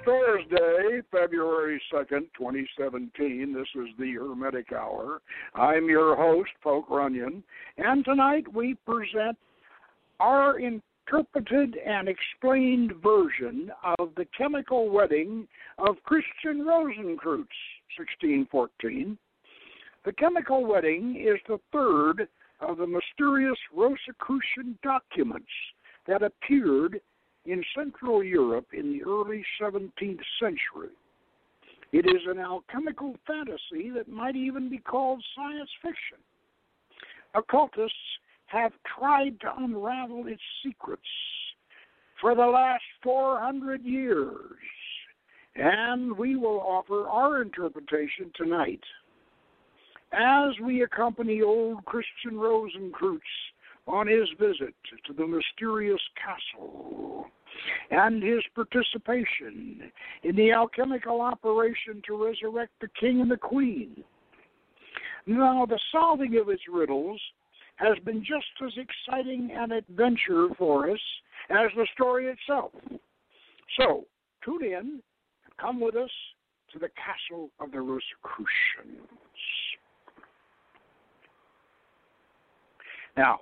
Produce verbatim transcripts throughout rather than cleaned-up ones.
Thursday, February second, twenty seventeen. This is the Hermetic Hour. I'm your host, Poke Runyon, and tonight we present our interpreted and explained version of the chemical wedding of Christian Rosenkreutz, sixteen fourteen. The chemical wedding is the third of the mysterious Rosicrucian documents that appeared in Central Europe in the early seventeenth century. It is an alchemical fantasy that might even be called science fiction. Occultists have tried to unravel its secrets for the last four hundred years, and we will offer our interpretation tonight as we accompany old Christian Rosenkreutz on his visit to the mysterious castle and his participation in the alchemical operation to resurrect the king and the queen. Now, the solving of its riddles has been just as exciting an adventure for us as the story itself. So, tune in and come with us to the castle of the Rosicrucians. Now,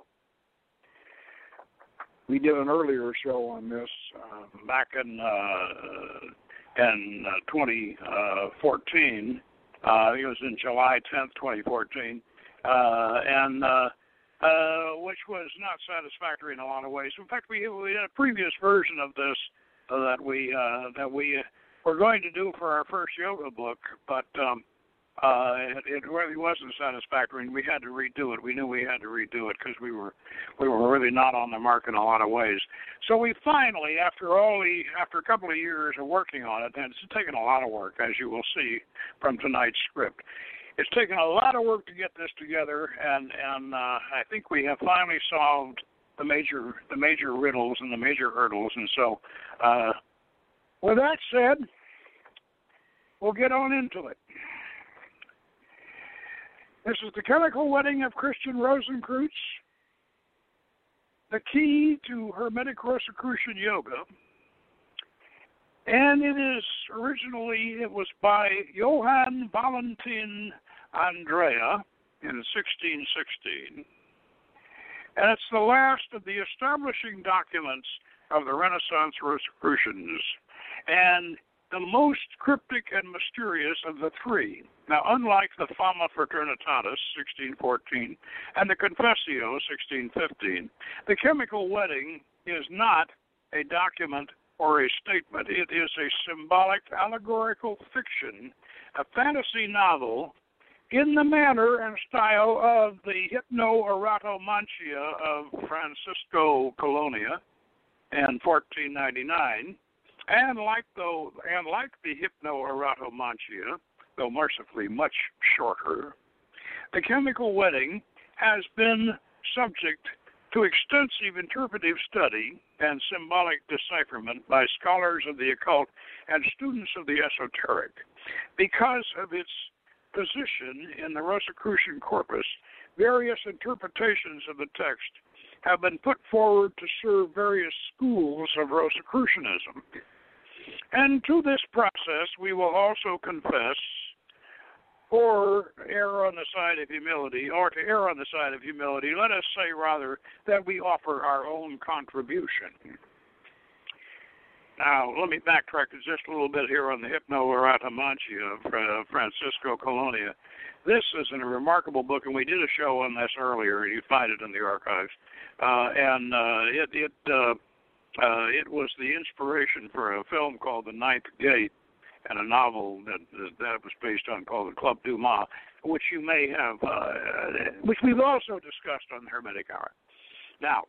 we did an earlier show on this uh, back in uh, in uh, twenty fourteen. Uh, it was in July tenth, twenty fourteen, uh, and uh, uh, which was not satisfactory in a lot of ways. In fact, we, we had a previous version of this uh, that we uh, that we were going to do for our first yoga book, but um, Uh, it, it really wasn't satisfactory, and we had to redo it. We knew we had to redo it because we were we were really not on the mark in a lot of ways. So we finally, after all the after a couple of years of working on it, and it's taken a lot of work, as you will see from tonight's script. It's taken a lot of work to get this together, and and uh, I think we have finally solved the major the major riddles and the major hurdles. And so, uh, with that said, we'll get on into it. This is the chemical wedding of Christian Rosenkreutz, the key to Hermetic Rosicrucian yoga, and it is originally, it was by Johann Valentin Andrea in sixteen sixteen, and it's the last of the establishing documents of the Renaissance Rosicrucians, and the most cryptic and mysterious of the three. Now, unlike the Fama Fraternitatis, sixteen fourteen, and the Confessio, sixteen fifteen, the chemical wedding is not a document or a statement. It is a symbolic, allegorical fiction, a fantasy novel in the manner and style of the Hypno-Erotomantia of Francisco Colonia in fourteen ninety-nine, And like though, and like the Hypno-Erotomantia, though mercifully much shorter, the chemical wedding has been subject to extensive interpretive study and symbolic decipherment by scholars of the occult and students of the esoteric. Because of its position in the Rosicrucian corpus, various interpretations of the text have been put forward to serve various schools of Rosicrucianism. And to this process, we will also confess, or err on the side of humility, or to err on the side of humility, let us say rather that we offer our own contribution. Now, let me backtrack just a little bit here on the Hypno-Erotomantia of uh, Francisco Colonia. This is a remarkable book, and we did a show on this earlier. You find it in the archives. Uh, and uh, it it, uh, uh, it was the inspiration for a film called The Ninth Gate, and a novel that that was based on called The Club du Mât, which you may have, uh, which we've also discussed on the Hermetic Hour. Now,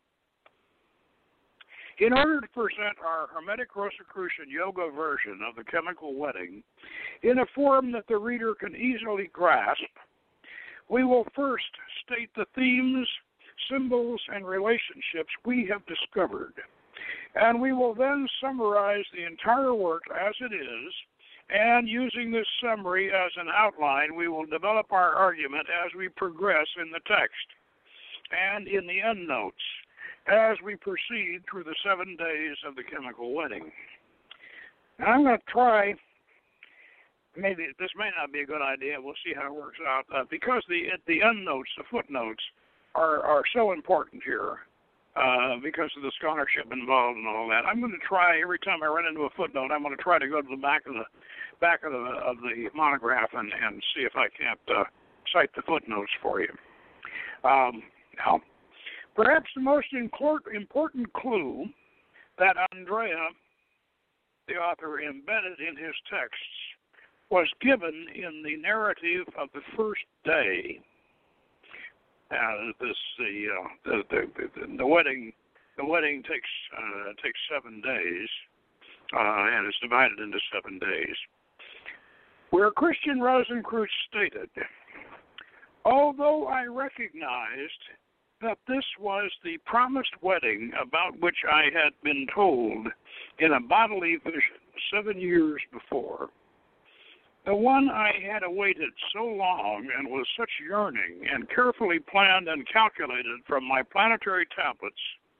in order to present our Hermetic Rosicrucian yoga version of the chemical wedding in a form that the reader can easily grasp, we will first state the themes, symbols, and relationships we have discovered. And we will then summarize the entire work as it is, and using this summary as an outline, we will develop our argument as we progress in the text and in the endnotes as we proceed through the seven days of the chemical wedding. And I'm going to try, maybe this may not be a good idea, we'll see how it works out, uh, because the the endnotes, the footnotes, are, are so important here. Uh, because of the scholarship involved and all that, I'm going to try every time I run into a footnote. I'm going to try to go to the back of the back of the of the monograph and, and see if I can't uh, cite the footnotes for you. Um, now, perhaps the most important clue that Andrea, the author, embedded in his texts was given in the narrative of the first day. Uh, this the, uh, the, the the the wedding the wedding takes uh, takes seven days uh, and is divided into seven days. Where Christian Rosenkreutz stated, although I recognized that this was the promised wedding about which I had been told in a bodily vision seven years before, the one I had awaited so long and with such yearning and carefully planned and calculated from my planetary tablets,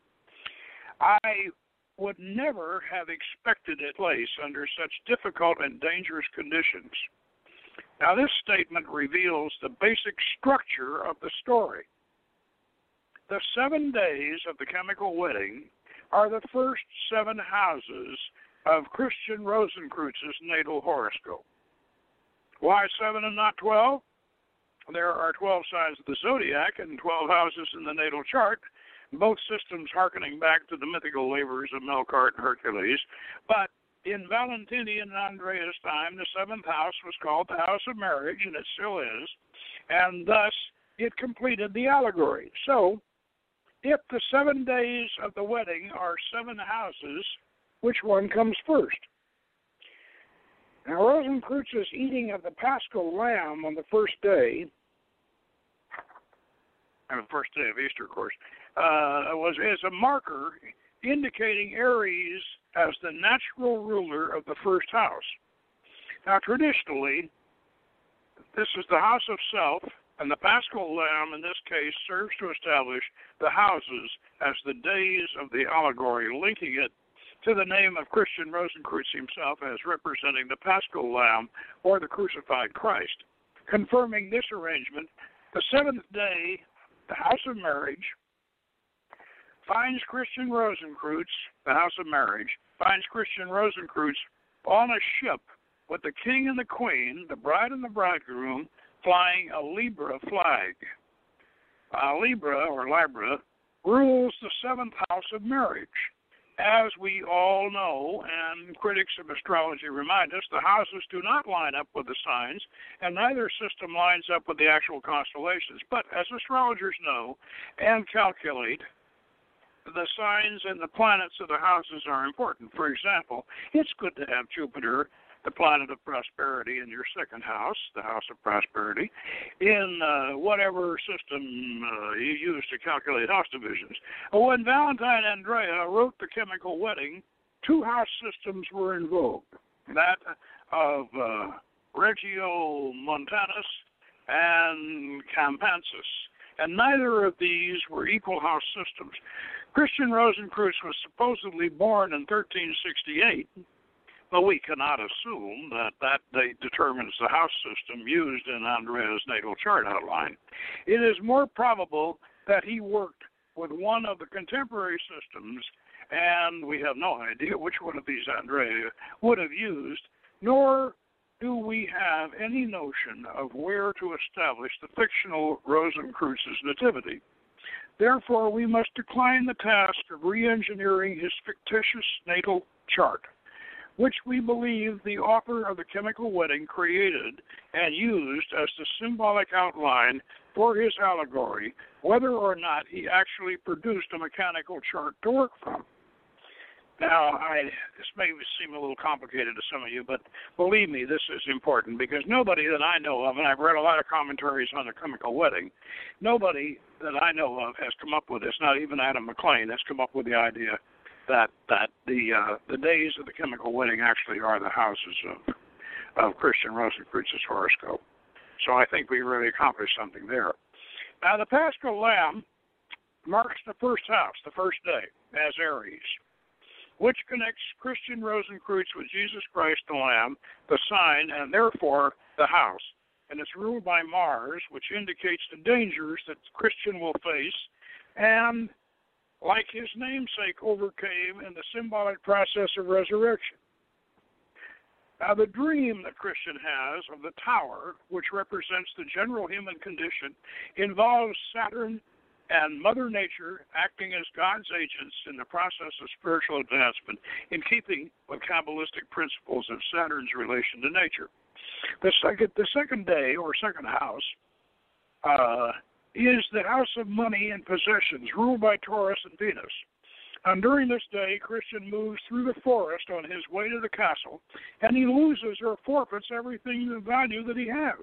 I would never have expected it place under such difficult and dangerous conditions. Now, this statement reveals the basic structure of the story. The seven days of the chemical wedding are the first seven houses of Christian Rosenkreutz's natal horoscope. Why seven and not twelve? There are twelve signs of the zodiac and twelve houses in the natal chart, both systems hearkening back to the mythical labors of Melkart and Hercules. But in Valentinian and Andrea's time, the seventh house was called the house of marriage, and it still is, and thus it completed the allegory. So, if the seven days of the wedding are seven houses, which one comes first? Now, Rosenkreutz's eating of the Paschal lamb on the first day, and the first day of Easter, of course, uh, was is a marker indicating Aries as the natural ruler of the first house. Now, traditionally, this is the house of self, and the Paschal lamb, in this case, serves to establish the houses as the days of the allegory, linking it to the name of Christian Rosenkreutz himself as representing the Paschal Lamb or the crucified Christ. Confirming this arrangement, the seventh day, the house of marriage, finds Christian Rosenkreutz, the house of marriage, finds Christian Rosenkreutz on a ship with the king and the queen, the bride and the bridegroom, flying a Libra flag. Uh, Libra, or Libra, rules the seventh house of marriage. As we all know, and critics of astrology remind us, the houses do not line up with the signs, and neither system lines up with the actual constellations. But as astrologers know and calculate, the signs and the planets of the houses are important. For example, it's good to have Jupiter, the planet of prosperity, in your second house, the house of prosperity, in uh, whatever system uh, you use to calculate house divisions. When Valentine Andrea wrote The Chemical Wedding, two house systems were in vogue, that of uh, Regiomontanus and Campansis, and neither of these were equal house systems. Christian Rosenkreutz was supposedly born in thirteen sixty-eight, but we cannot assume that that date determines the house system used in Andrea's natal chart outline. It is more probable that he worked with one of the contemporary systems, and we have no idea which one of these Andrea would have used, nor do we have any notion of where to establish the fictional Rosenkreutz's nativity. Therefore, we must decline the task of re-engineering his fictitious natal chart, which we believe the author of The Chemical Wedding created and used as the symbolic outline for his allegory, whether or not he actually produced a mechanical chart to work from. Now, I, this may seem a little complicated to some of you, but believe me, this is important, because nobody that I know of, and I've read a lot of commentaries on The Chemical Wedding, nobody that I know of has come up with this, not even Adam McLean has come up with the idea that that the uh, the days of the chemical wedding actually are the houses of of Christian Rosenkreutz's horoscope. So I think we really accomplished something there. Now, the Paschal Lamb marks the first house, the first day, as Aries. which connects Christian Rosenkreutz with Jesus Christ the Lamb, the sign, and therefore the house. And it's ruled by Mars, which indicates the dangers that Christian will face, and, like his namesake, overcame in the symbolic process of resurrection. Now, the dream that Christian has of the tower, which represents the general human condition, involves Saturn and Mother Nature acting as God's agents in the process of spiritual advancement, in keeping with Kabbalistic principles of Saturn's relation to nature. The second, the second day, or second house, uh, is the house of money and possessions, ruled by Taurus and Venus. And during this day, Christian moves through the forest on his way to the castle, and he loses or forfeits everything of value that he has.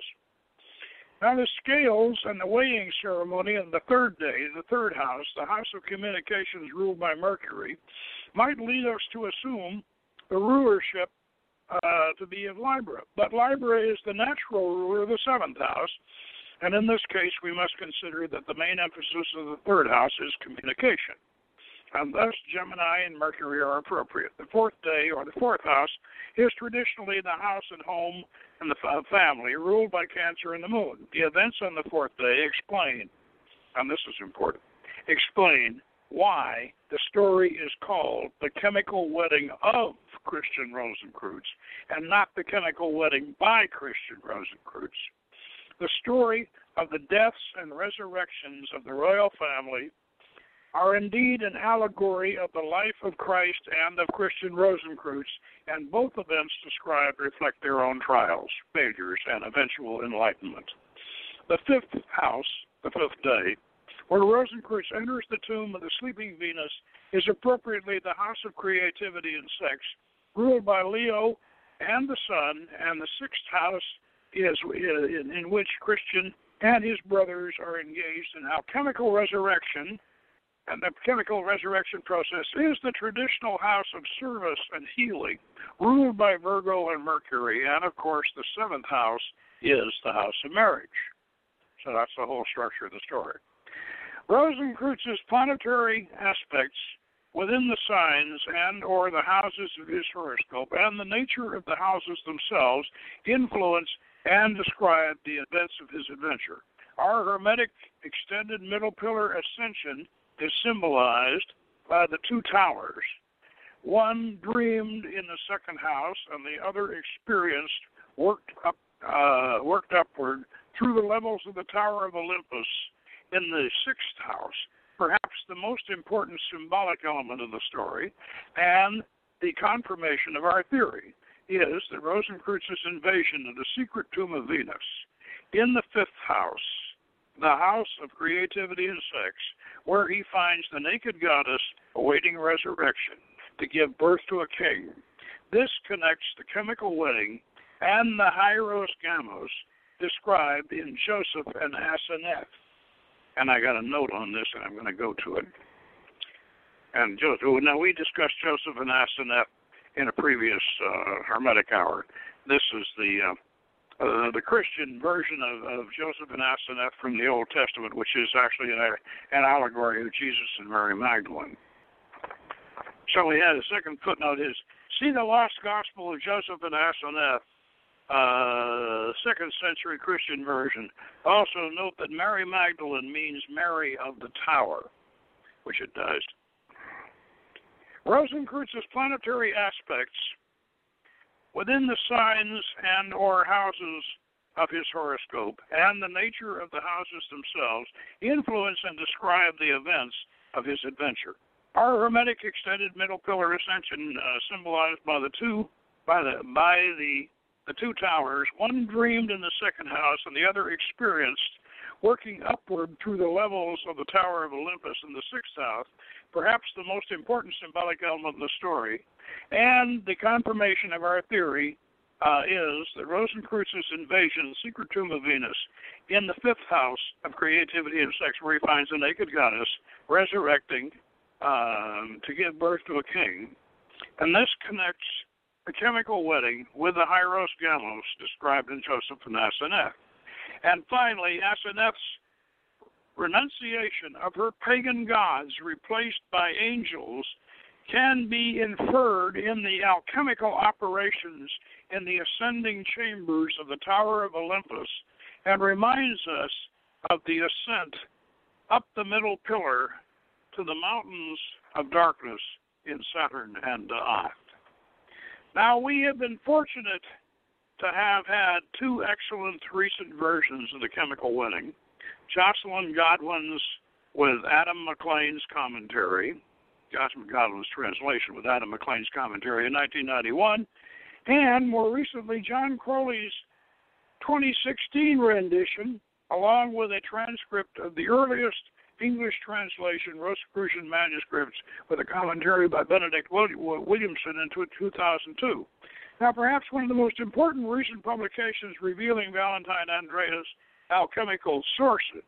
Now, the scales and the weighing ceremony on the third day, the third house, the house of communications ruled by Mercury, might lead us to assume the rulership uh, to be of Libra. But Libra is the natural ruler of the seventh house, and in this case, we must consider that the main emphasis of the third house is communication. And thus, Gemini and Mercury are appropriate. The fourth day, or the fourth house, is traditionally the house and home and the family, ruled by Cancer and the Moon. The events on the fourth day explain, and this is important, explain why the story is called The Chemical Wedding of Christian Rosenkreutz, and not The Chemical Wedding by Christian Rosenkreutz. The story of the deaths and resurrections of the royal family are indeed an allegory of the life of Christ and of Christian Rosenkreutz, and both events described reflect their own trials, failures, and eventual enlightenment. The fifth house, the fifth day, where Rosenkreutz enters the tomb of the sleeping Venus, is appropriately the house of creativity and sex, ruled by Leo and the Sun, and the sixth house is in, in which Christian and his brothers are engaged in alchemical resurrection. And the chemical resurrection process is the traditional house of service and healing, ruled by Virgo and Mercury. And, of course, the seventh house is the house of marriage. So that's the whole structure of the story. Rosenkreutz's planetary aspects within the signs and or the houses of his horoscope and the nature of the houses themselves influence and describe the events of his adventure. Our Hermetic extended middle pillar ascension is symbolized by the two towers. One dreamed in the second house, and the other experienced, worked up, uh, worked upward through the levels of the Tower of Olympus in the sixth house, perhaps the most important symbolic element of the story, and the confirmation of our theory is that Rosenkreutz's invasion of the secret tomb of Venus in the fifth house, the house of creativity and sex, where he finds the naked goddess awaiting resurrection to give birth to a king. This connects the chemical wedding and the Hieros Gamos described in Joseph and Asenath. And I got a note on this, and I'm going to go to it. And Joseph, now we discussed Joseph and Asenath in a previous uh, Hermetic hour. This is the uh, Uh, the Christian version of, of Joseph and Asenath from the Old Testament, which is actually an, an allegory of Jesus and Mary Magdalene. So we had a second footnote is, see the Lost Gospel of Joseph and Asenath, uh, second century Christian version. Also note that Mary Magdalene means Mary of the Tower, which it does. Rosenkreutz's planetary aspects within the signs and or houses of his horoscope and the nature of the houses themselves influence and describe the events of his adventure. Our Hermetic extended middle pillar ascension, uh, symbolized by the two by the by the the two towers, one dreamed in the second house and the other experienced, working upward through the levels of the Tower of Olympus in the sixth house, perhaps the most important symbolic element in the story. And the confirmation of our theory uh, is that Rosenkreutz's invasion, the secret tomb of Venus, in the fifth house of creativity and sex, where he finds a naked goddess resurrecting um, to give birth to a king. And this connects the chemical wedding with the Hieros Gamos described in Joseph and Asenath. And finally, Asenath's renunciation of her pagan gods replaced by angels can be inferred in the alchemical operations in the ascending chambers of the Tower of Olympus and reminds us of the ascent up the middle pillar to the mountains of darkness in Saturn and Daath. Now, we have been fortunate to have had two excellent recent versions of the Chemical Wedding, Jocelyn Godwin's with Adam McLean's commentary, Jocelyn Godwin's translation with Adam McLean's commentary in nineteen ninety-one, and more recently John Crowley's twenty sixteen rendition, along with a transcript of the earliest English translation, Rosicrucian manuscripts, with a commentary by Benedict Williamson in two thousand two. Now, perhaps one of the most important recent publications revealing Valentine Andrea's alchemical sources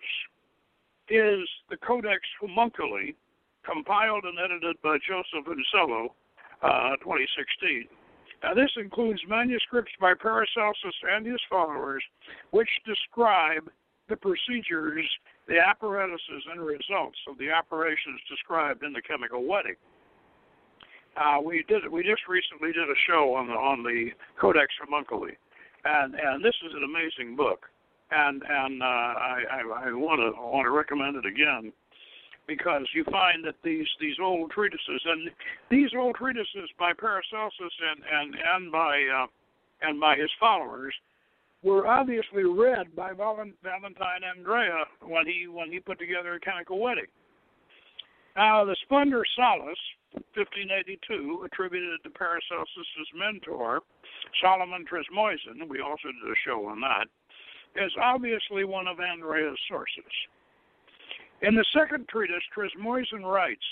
is the Codex Homunculi, compiled and edited by Joseph Unsello, uh, twenty sixteen. Now, this includes manuscripts by Paracelsus and his followers, which describe the procedures, the apparatuses, and results of the operations described in the Chemical Wedding. Uh, we did. We just recently did a show on the on the Codex Homunculi, and and this is an amazing book, and and uh, I I, I want to want to recommend it again, because you find that these these old treatises and these old treatises by Paracelsus and and and by uh, and by his followers were obviously read by Valentine Andrea when he when he put together a Chemical Wedding. Now, the Splendor Salis, fifteen eighty-two, attributed to Paracelsus' mentor, Solomon Trismoisin, we also did a show on that, is obviously one of Andrea's sources. In the second treatise, Trismoisin writes,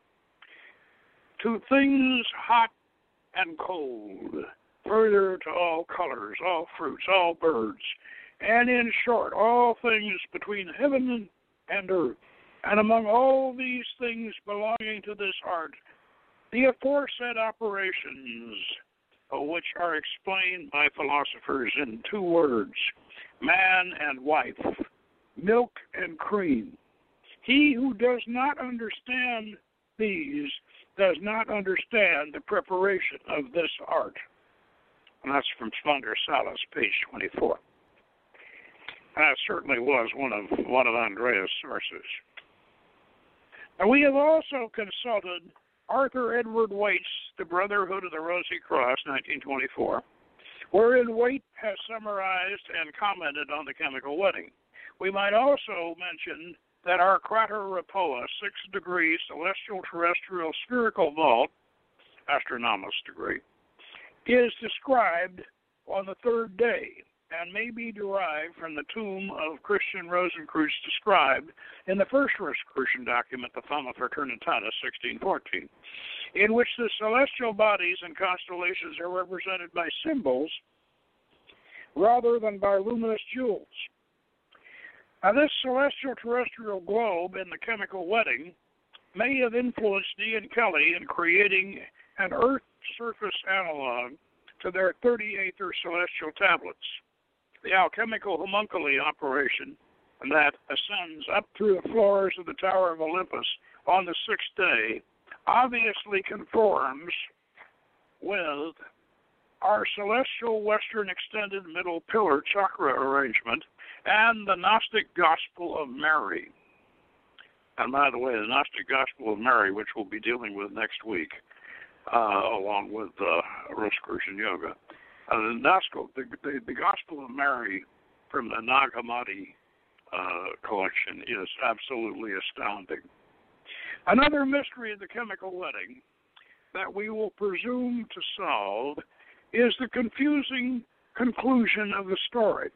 "To things hot and cold, further to all colors, all fruits, all birds, and in short, all things between heaven and earth. And among all these things belonging to this art, the aforesaid operations, which are explained by philosophers in two words, man and wife, milk and cream. He who does not understand these does not understand the preparation of this art." And that's from Splendor Salis, page twenty-four. That certainly was one of one of Andrea's sources. And we have also consulted Arthur Edward Waite's The Brotherhood of the Rosy Cross, nineteen twenty-four, wherein Waite has summarized and commented on the Chemical Wedding. We might also mention that our Crater Rapoa, six-degree celestial terrestrial spherical vault, astronomos degree, is described on the third day and may be derived from the tomb of Christian Rosenkreutz described in the first Rosicrucian document, the Fama Fraternitatis, sixteen fourteen, in which the celestial bodies and constellations are represented by symbols rather than by luminous jewels. Now, this celestial terrestrial globe in the Chemical Wedding may have influenced Ian Kelly in creating an Earth surface analog to their thirty-eighth celestial tablets. The alchemical homunculi operation that ascends up through the floors of the Tower of Olympus on the sixth day obviously conforms with our celestial western extended middle pillar chakra arrangement and the Gnostic Gospel of Mary. And by the way, the Gnostic Gospel of Mary, which we'll be dealing with next week, uh, along with uh, Rosicrucian Yoga. Uh, the, Gnosco, the, the, the Gospel of Mary from the Nag Hammadi uh, collection is absolutely astounding. Another mystery of the Chemical Wedding that we will presume to solve is the confusing conclusion of the story.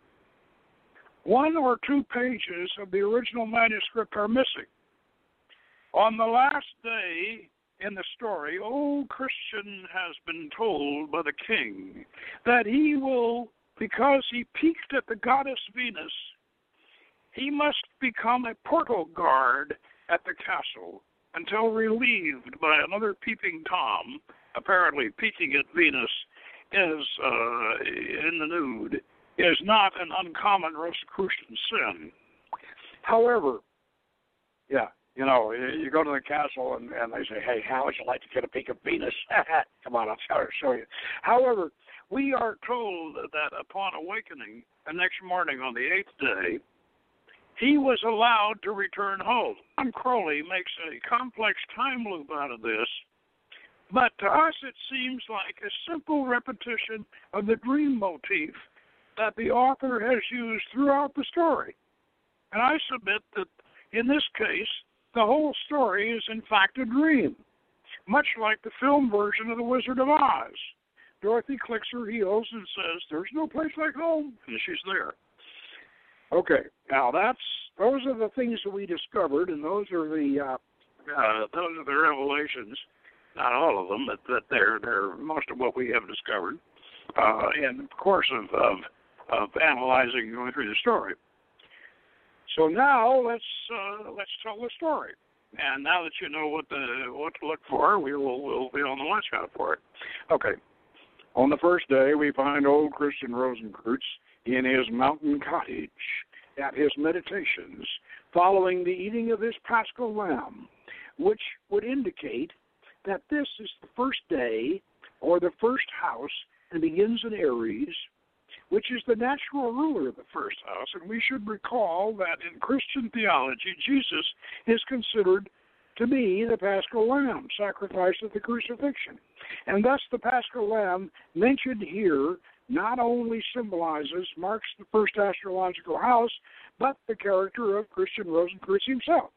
One or two pages of the original manuscript are missing. On the last day in the story, old Christian has been told by the king that he will, because he peeked at the goddess Venus, he must become a portal guard at the castle until relieved by another peeping Tom. Apparently peeking at Venus is uh, in the nude is not an uncommon Rosicrucian sin. However, yeah, You know, you go to the castle and, and they say, hey, how would you like to get a peek of Venus? Come on, I'll show you. However, we are told that upon awakening the next morning on the eighth day, he was allowed to return home. John Crowley makes a complex time loop out of this, but to us it seems like a simple repetition of the dream motif that the author has used throughout the story. And I submit that in this case, the whole story is in fact a dream, much like the film version of The Wizard of Oz. Dorothy clicks her heels and says, there's no place like home, and she's there. Okay, now that's those are the things that we discovered, and those are the uh, uh, those are the revelations. Not all of them, but that they're they're most of what we have discovered uh, in the course of, of of analyzing and going through the story. So now let's uh, let's tell the story. And now that you know what the what to look for, we will we'll be on the lookout for it. Okay. On the first day, we find old Christian Rosenkreutz in his mountain cottage at his meditations, following the eating of his Paschal lamb, which would indicate that this is the first day or the first house and begins in Aries, which is the natural ruler of the first house. And we should recall that in Christian theology, Jesus is considered to be the Paschal Lamb, sacrificed at the crucifixion. And thus the Paschal Lamb mentioned here not only symbolizes, marks the first astrological house, but the character of Christian Rosenkreutz himself.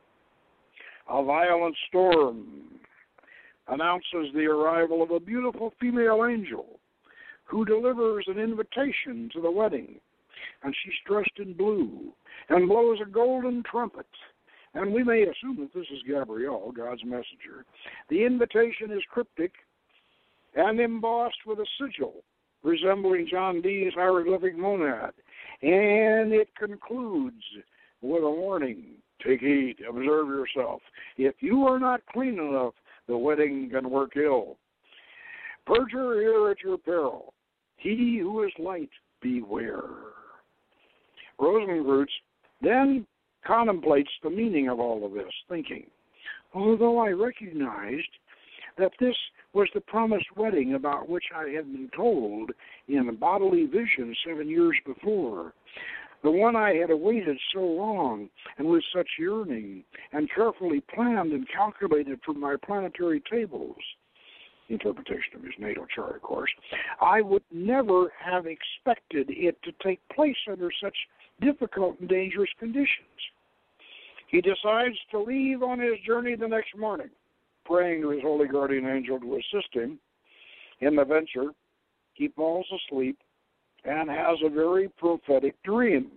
A violent storm announces the arrival of a beautiful female angel who delivers an invitation to the wedding, and she's dressed in blue and blows a golden trumpet. And we may assume that this is Gabrielle, God's messenger. The invitation is cryptic and embossed with a sigil resembling John Dee's hieroglyphic monad, and it concludes with a warning. Take heed, observe yourself. If you are not clean enough, the wedding can work ill. Perjure here at your peril. He who is light, beware. Rosenkreutz then contemplates the meaning of all of this, thinking, although I recognized that this was the promised wedding about which I had been told in a bodily vision seven years before, the one I had awaited so long and with such yearning, and carefully planned and calculated from my planetary tables, interpretation of his natal chart, of course, I would never have expected it to take place under such difficult and dangerous conditions. He decides to leave on his journey the next morning, praying to his holy guardian angel to assist him in the venture. He falls asleep and has a very prophetic dream.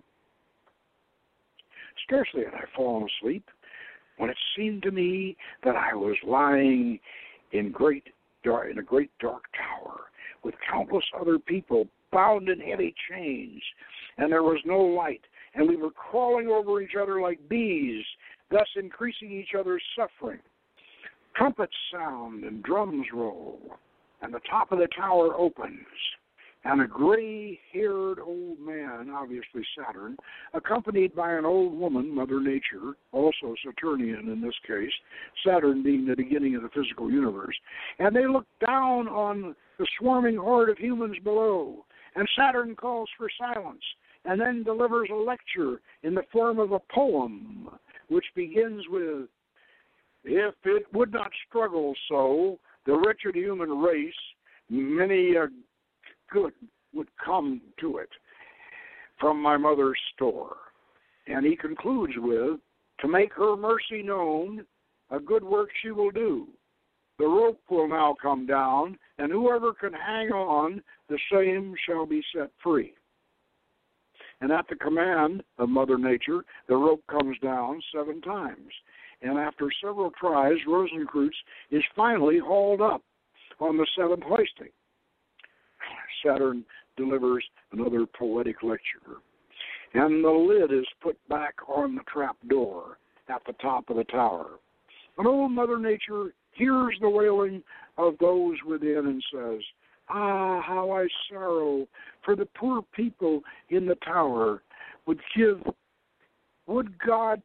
Scarcely had I fallen asleep when it seemed to me that I was lying in great dark, in a great dark tower with countless other people bound in heavy chains, and there was no light, and we were crawling over each other like bees, thus increasing each other's suffering. Trumpets sound and drums roll, and the top of the tower opens, and a gray-haired old man, obviously Saturn, accompanied by an old woman, Mother Nature, also Saturnian in this case, Saturn being the beginning of the physical universe, and they look down on the swarming horde of humans below, and Saturn calls for silence, and then delivers a lecture in the form of a poem, which begins with, if it would not struggle so, the wretched human race, many a good would come to it from my mother's store. And he concludes with, to make her mercy known, a good work she will do. The rope will now come down, and whoever can hang on, the same shall be set free. And at the command of Mother Nature, the rope comes down seven times. And after several tries, Rosenkreutz is finally hauled up on the seventh hoisting. Saturn delivers another poetic lecture, and the lid is put back on the trap door at the top of the tower. And old Mother Nature hears the wailing of those within and says, ah, how I sorrow for the poor people in the tower. Would give, would God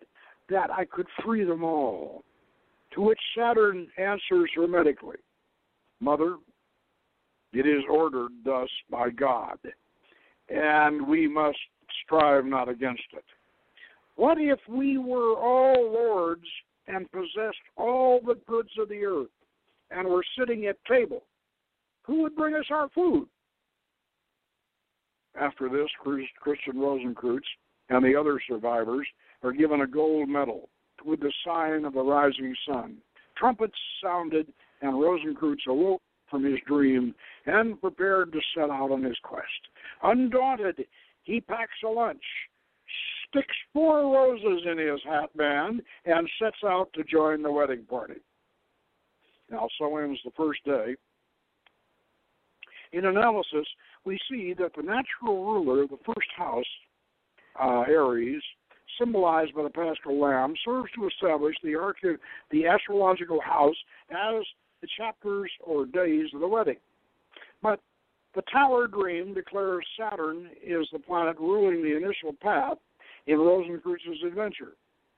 that I could free them all. To which Saturn answers hermetically, Mother, it is ordered thus by God, and we must strive not against it. What if we were all lords and possessed all the goods of the earth and were sitting at table? Who would bring us our food? After this, Christian Rosenkreutz and the other survivors are given a gold medal with the sign of the rising sun. Trumpets sounded, and Rosenkreutz awoke from his dream and prepared to set out on his quest. Undaunted, he packs a lunch, sticks four roses in his hat band, and sets out to join the wedding party. Now, so ends the first day. In analysis, we see that the natural ruler of the first house, uh, Aries, symbolized by the paschal lamb, serves to establish the, arche- the astrological house as the chapters or days of the wedding. But the Tower Dream declares Saturn is the planet ruling the initial path in Rosenkreutz's adventure.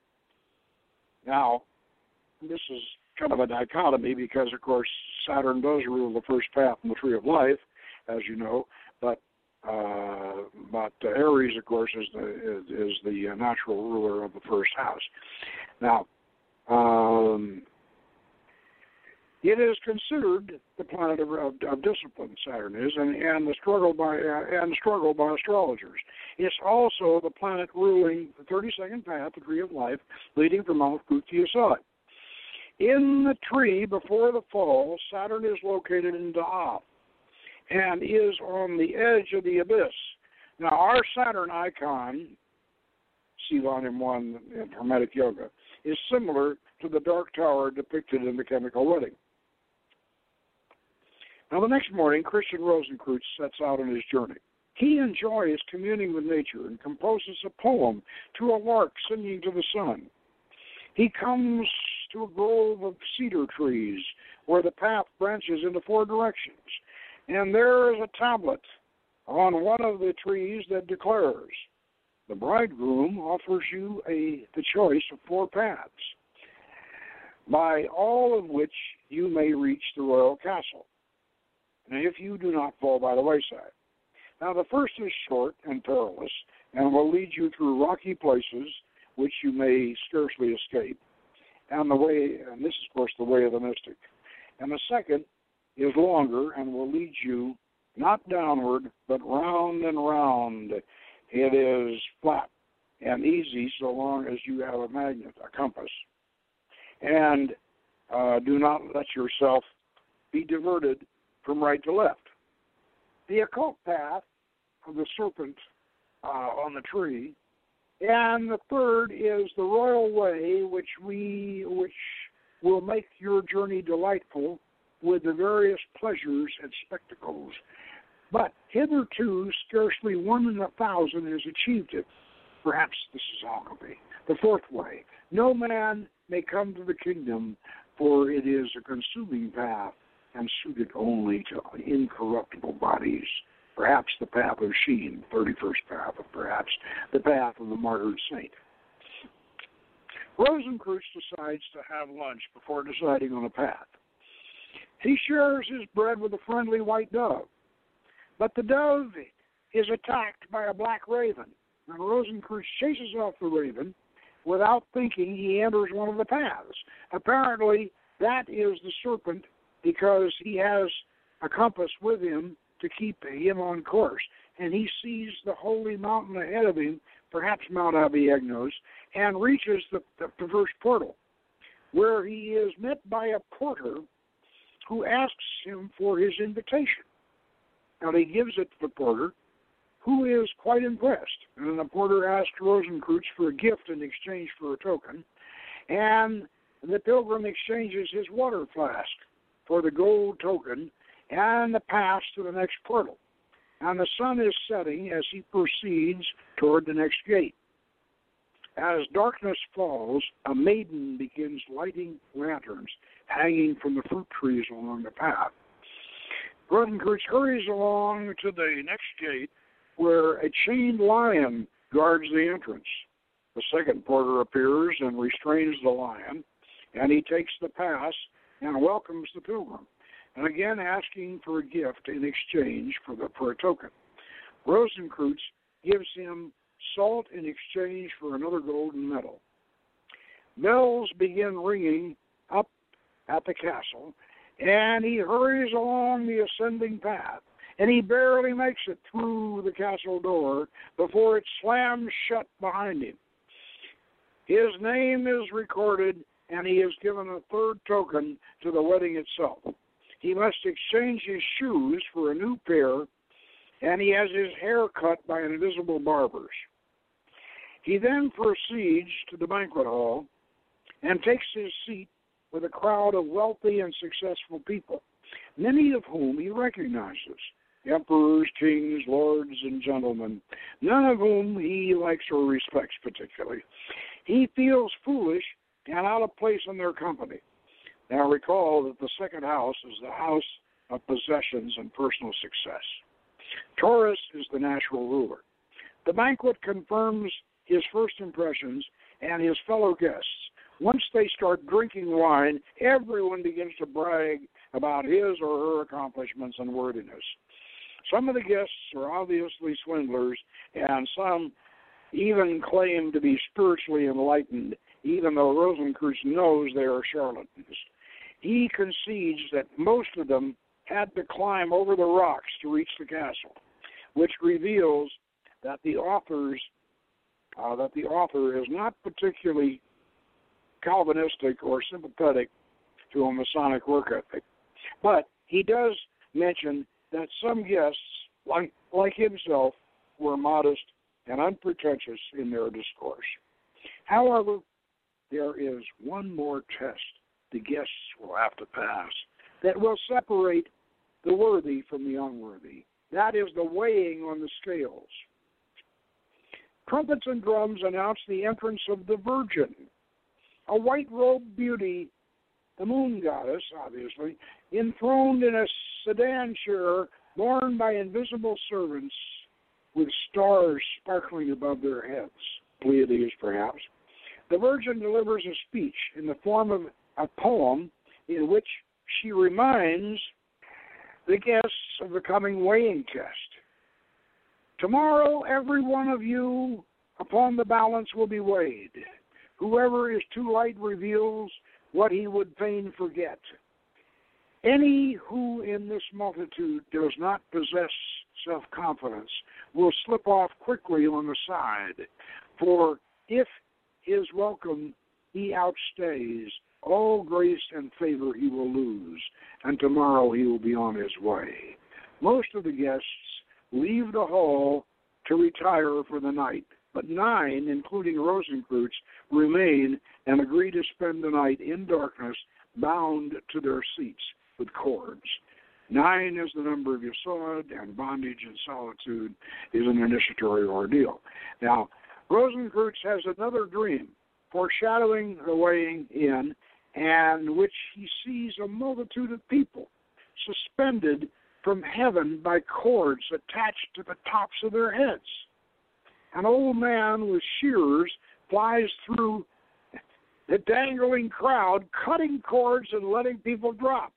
Now, this is kind of a dichotomy because, of course, Saturn does rule the first path in the Tree of Life, as you know, but uh, but uh, Aries, of course, is the is, is the uh, natural ruler of the first house. Now, um, it is considered the planet of, of, of discipline. Saturn is, and, and the struggle by uh, and struggle by astrologers. It's also the planet ruling the thirty-second path, the Tree of Life, leading from Mount Kuth to Yesod. In the tree before the fall, Saturn is located in Da'af and is on the edge of the abyss. Now, our Saturn icon, see Volume one in Hermetic Yoga, is similar to the Dark Tower depicted in the Chemical Wedding. Now, the next morning, Christian Rosenkreutz sets out on his journey. He enjoys communing with nature and composes a poem to a lark singing to the sun. He comes to a grove of cedar trees where the path branches into four directions. And there is a tablet on one of the trees that declares, the bridegroom offers you a the choice of four paths, by all of which you may reach the royal castle, and if you do not fall by the wayside. Now, the first is short and perilous, and will lead you through rocky places which you may scarcely escape, and the way, and this is, of course, the way of the mystic. And the second is longer and will lead you not downward, but round and round. It is flat and easy so long as you have a magnet, a compass. And uh, do not let yourself be diverted from right to left. The occult path of the serpent uh, on the tree. And the third is the royal way, which we which will make your journey delightful with the various pleasures and spectacles. But hitherto, scarcely one in a thousand has achieved it. Perhaps this is alchemy. The fourth way, no man may come to the kingdom, for it is a consuming path and suited only to incorruptible bodies. Perhaps the path of Sheen, thirty-first path, or perhaps the path of the martyred saint. Rosenkreutz decides to have lunch before deciding on a path. He shares his bread with a friendly white dove, but the dove is attacked by a black raven, and Rosenkreutz chases off the raven. Without thinking, he enters one of the paths. Apparently, that is the serpent because he has a compass with him to keep him on course. And he sees the holy mountain ahead of him, perhaps Mount Abiegnos, and reaches the, the first portal, where he is met by a porter who asks him for his invitation. Now, he gives it to the porter, who is quite impressed. And then the porter asks Rosenkreutz for a gift in exchange for a token, and the pilgrim exchanges his water flask for the gold token and the pass to the next portal. And the sun is setting as he proceeds toward the next gate. As darkness falls, a maiden begins lighting lanterns hanging from the fruit trees along the path. Rosenkreutz hurries along to the next gate where a chained lion guards the entrance. The second porter appears and restrains the lion, and he takes the pass and welcomes the pilgrim, and again asking for a gift in exchange for the for a token. Rosenkreutz gives him salt in exchange for another golden medal. Bells begin ringing up at the castle, and he hurries along the ascending path, and he barely makes it through the castle door before it slams shut behind him. His name is recorded, and he is given a third token to the wedding itself. He must exchange his shoes for a new pair, and he has his hair cut by invisible barbers. He then proceeds to the banquet hall and takes his seat with a crowd of wealthy and successful people, many of whom he recognizes, emperors, kings, lords, and gentlemen, none of whom he likes or respects particularly. He feels foolish and out of place in their company. Now recall that the second house is the house of possessions and personal success. Taurus is the natural ruler. The banquet confirms his first impressions and his fellow guests. Once they start drinking wine, everyone begins to brag about his or her accomplishments and worthiness. Some of the guests are obviously swindlers, and some even claim to be spiritually enlightened, even though Rosenkreutz knows they are charlatans. He concedes that most of them had to climb over the rocks to reach the castle, which reveals that the authors uh, that the author is not particularly Calvinistic or sympathetic to a Masonic work ethic. But he does mention that some guests, like, like himself, were modest and unpretentious in their discourse. However, there is one more test the guests will have to pass that will separate the worthy from the unworthy. That is the weighing on the scales. Trumpets and drums announce the entrance of the Virgin, a white-robed beauty, the moon goddess, obviously, enthroned in a sedan chair borne by invisible servants with stars sparkling above their heads, Pleiades perhaps. The Virgin delivers a speech in the form of a poem in which she reminds the guests of the coming weighing test. Tomorrow, every one of you upon the balance will be weighed. Whoever is too light reveals what he would fain forget. Any who in this multitude does not possess self-confidence will slip off quickly on the side, for if his welcome he outstays, all grace and favor he will lose, and tomorrow he will be on his way. Most of the guests leave the hall to retire for the night, but nine, including Rosenkreutz, remain and agree to spend the night in darkness, bound to their seats with cords. Nine is the number of Yesod, and bondage and solitude is an initiatory ordeal. Now, Rosenkreutz has another dream, foreshadowing the weighing in, and which he sees a multitude of people suspended from heaven by cords attached to the tops of their heads. An old man with shears flies through the dangling crowd, cutting cords and letting people drop.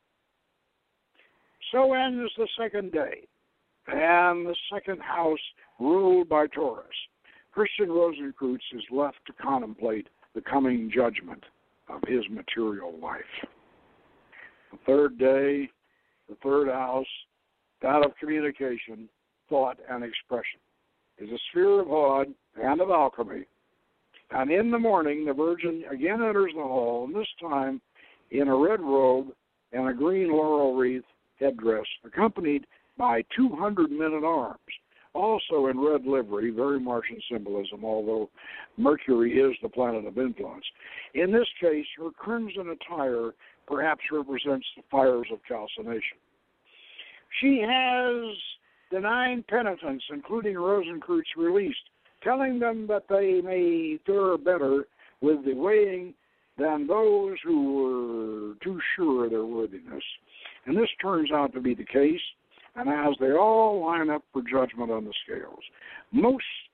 So ends the second day, and the second house ruled by Taurus. Christian Rosenkreutz is left to contemplate the coming judgment of his material life. The third day, the third house, that of communication, thought, and expression, is a sphere of Hod and of alchemy. And in the morning, the Virgin again enters the hall, and this time in a red robe and a green laurel wreath headdress, accompanied by two hundred men-at-arms, also in red livery, very Martian symbolism, although Mercury is the planet of influence. In this case, her crimson attire perhaps represents the fires of calcination. She has the nine penitents, including Rosenkreutz, released, telling them that they may fare better with the weighing than those who were too sure of their worthiness. And this turns out to be the case, and as they all line up for judgment on the scales, most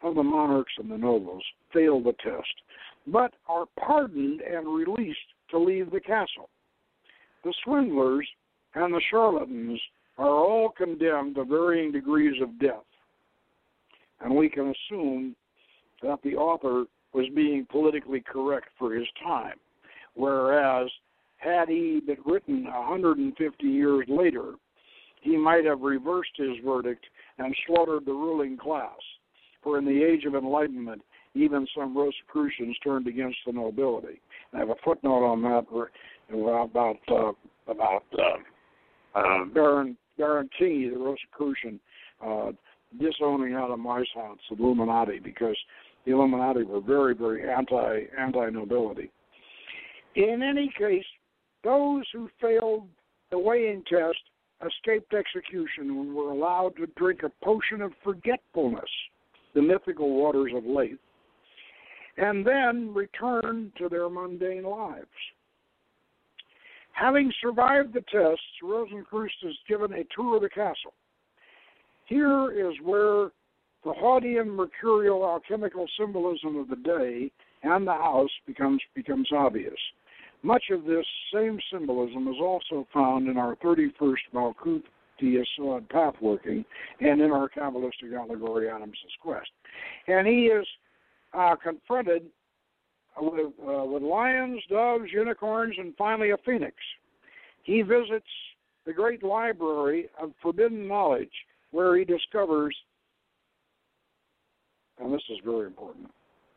of the monarchs and the nobles fail the test, but are pardoned and released to leave the castle. The swindlers and the charlatans are all condemned to varying degrees of death, and we can assume that the author was being politically correct for his time, whereas had he been written one hundred fifty years later, he might have reversed his verdict and slaughtered the ruling class. For in the age of enlightenment, even some Rosicrucians turned against the nobility. I have a footnote on that about uh, about uh, uh, Baron Baron King, the Rosicrucian, uh, disowning out of Mayence the Illuminati, because the Illuminati were very, very anti anti nobility. In any case, those who failed the weighing test escaped execution and were allowed to drink a potion of forgetfulness, the mythical waters of Lethe, and then return to their mundane lives. Having survived the tests, Rosenkreutz is given a tour of the castle. Here is where the Haughtian mercurial alchemical symbolism of the day and the house becomes becomes obvious. Much of this same symbolism is also found in our thirty-first Malkuth Yesod pathworking and in our Kabbalistic allegory Adam's Quest. And he is uh, confronted with, uh, with lions, doves, unicorns, and finally a phoenix. He visits the great library of forbidden knowledge, where he discovers, and this is very important,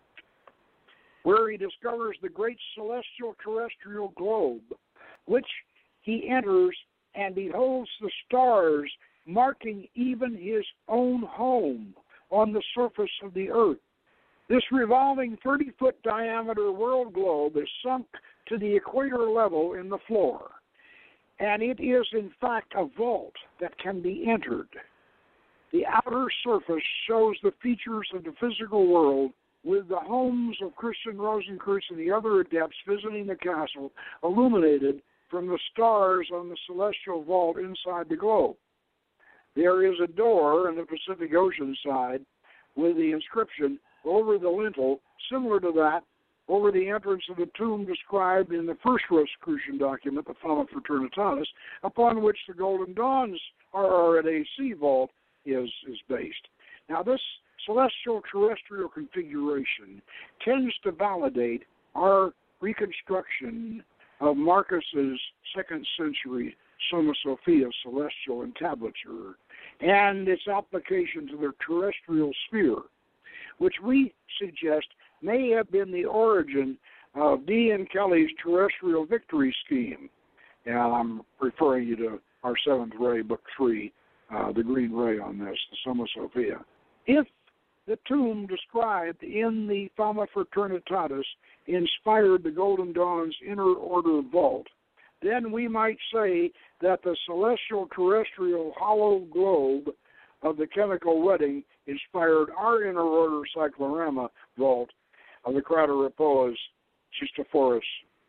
where he discovers the great celestial terrestrial globe, which he enters and beholds the stars marking even his own home on the surface of the earth. This revolving thirty-foot diameter world globe is sunk to the equator level in the floor, and it is in fact a vault that can be entered. The outer surface shows the features of the physical world, with the homes of Christian Rosenkreutz and the other adepts visiting the castle illuminated from the stars on the celestial vault inside the globe. There is a door on the Pacific Ocean side with the inscription over the lintel, similar to that over the entrance of the tomb described in the first Rosicrucian document, the Fama Fraternitatis, upon which the Golden Dawn's R R A C vault is, is based. Now, this celestial terrestrial configuration tends to validate our reconstruction of Marcus's second century Soma Sophia celestial entablature and its application to the terrestrial sphere, which we suggest may have been the origin of D N Kelly's terrestrial victory scheme. And I'm referring you to our seventh ray, book three, uh, the green ray on this, the Soma Sophia. If the tomb described in the Fama Fraternitatis inspired the Golden Dawn's inner order vault, then we might say that the celestial terrestrial hollow globe of the chemical wedding inspired our inner order cyclorama vault of the Crateropolis Schistophoros,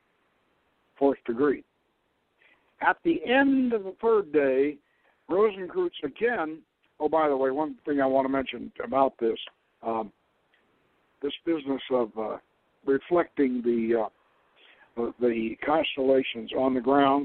fourth degree. At the end of the third day, Rosenkreutz again, oh, by the way, one thing I want to mention about this, um, this business of uh, reflecting the, uh, the constellations on the ground,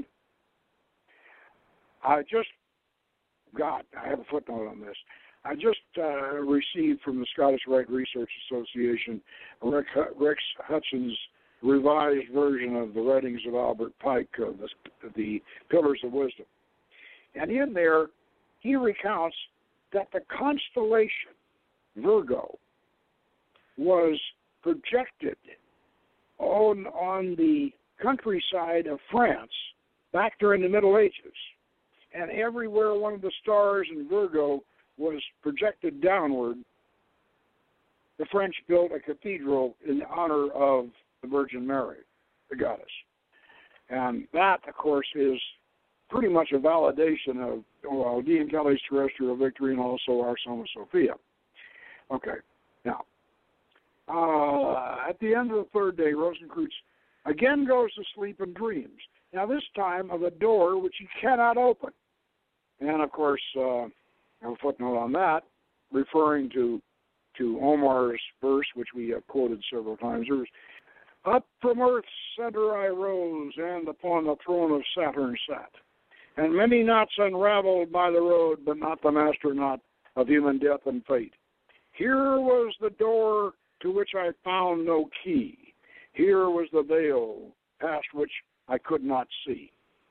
I just got, I have a footnote on this, I just uh, received from the Scottish Rite Research Association Rex, Rex Hudson's revised version of the writings of Albert Pike, uh, the, the Pillars of Wisdom. And in there, he recounts that the constellation Virgo was projected on, on the countryside of France back during the Middle Ages. And everywhere one of the stars in Virgo was projected downward, the French built a cathedral in honor of the Virgin Mary, the goddess. And that, of course, is pretty much a validation of well, D N Kelly's terrestrial victory and also our Soma Sophia. Okay, now, uh, at the end of the third day, Rosenkreutz again goes to sleep and dreams. Now, this time of a door which he cannot open. And, of course, uh, I have a footnote on that, referring to to Omar's verse, which we have quoted several times. There's, up from earth's center I rose, and upon the throne of Saturn sat. And many knots unraveled by the road, but not the master knot of human death and fate. Here was the door to which I found no key. Here was the veil past which I could not see.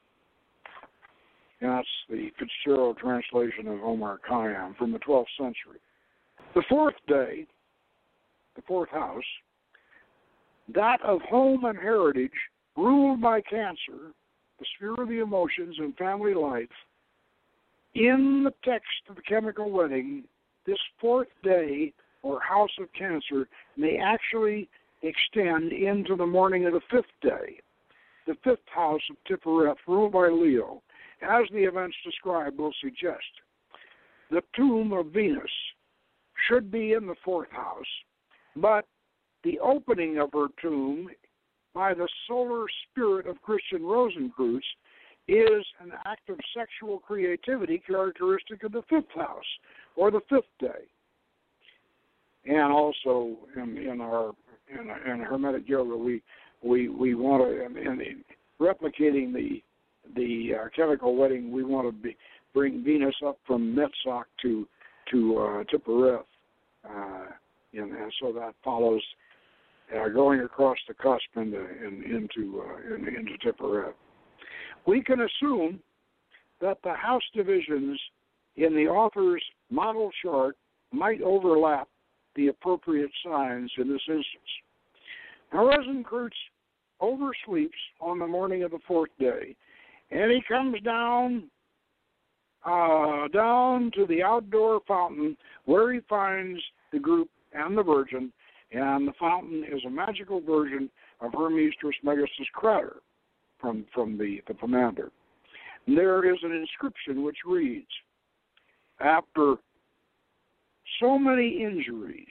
And that's the Fitzgerald translation of Omar Khayyam from the twelfth century. The fourth day, the fourth house, that of home and heritage, ruled by Cancer, the sphere of the emotions and family life. In the text of the chemical wedding, this fourth day, or house of Cancer, may actually extend into the morning of the fifth day, the fifth house of Tiphereth, ruled by Leo, as the events described will suggest. The tomb of Venus should be in the fourth house, but the opening of her tomb by the solar spirit of Christian Rosenkreutz is an act of sexual creativity characteristic of the fifth house, or the fifth day. And also in, in our in, in Hermetic Yoga, we we we want to in, in replicating the the uh, chemical wedding, we want to be, bring Venus up from Netzach to to uh, Tiphereth, uh, and, and so that follows uh, going across the cusp into in, into uh, in, into Tiphereth. We can assume that the house divisions in the author's model chart might overlap the appropriate signs in this instance. Now, Rosenkreutz oversleeps on the morning of the fourth day, and he comes down uh, down to the outdoor fountain where he finds the group and the Virgin, and the fountain is a magical version of Hermes Trismegistus' crater from, from the, the Pomander. And there is an inscription which reads, after so many injuries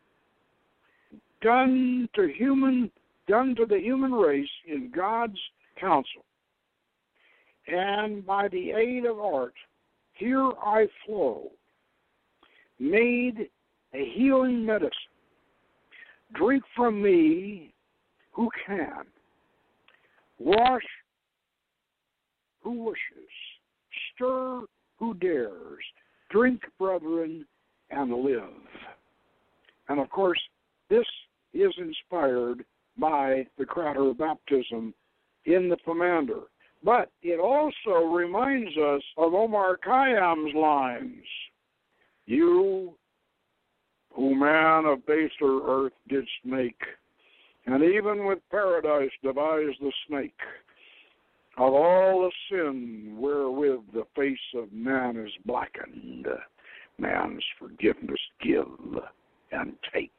done to human, done to the human race in God's counsel, and by the aid of art, here I flow, made a healing medicine. Drink from me who can, wash who wishes, stir who dares, drink, brethren, and live. And of course, this is inspired by the crater baptism in the Pomander. But it also reminds us of Omar Khayyam's lines. You, who man of baser earth didst make, and even with paradise devised the snake, of all the sin wherewith the face of man is blackened, man's forgiveness give and take.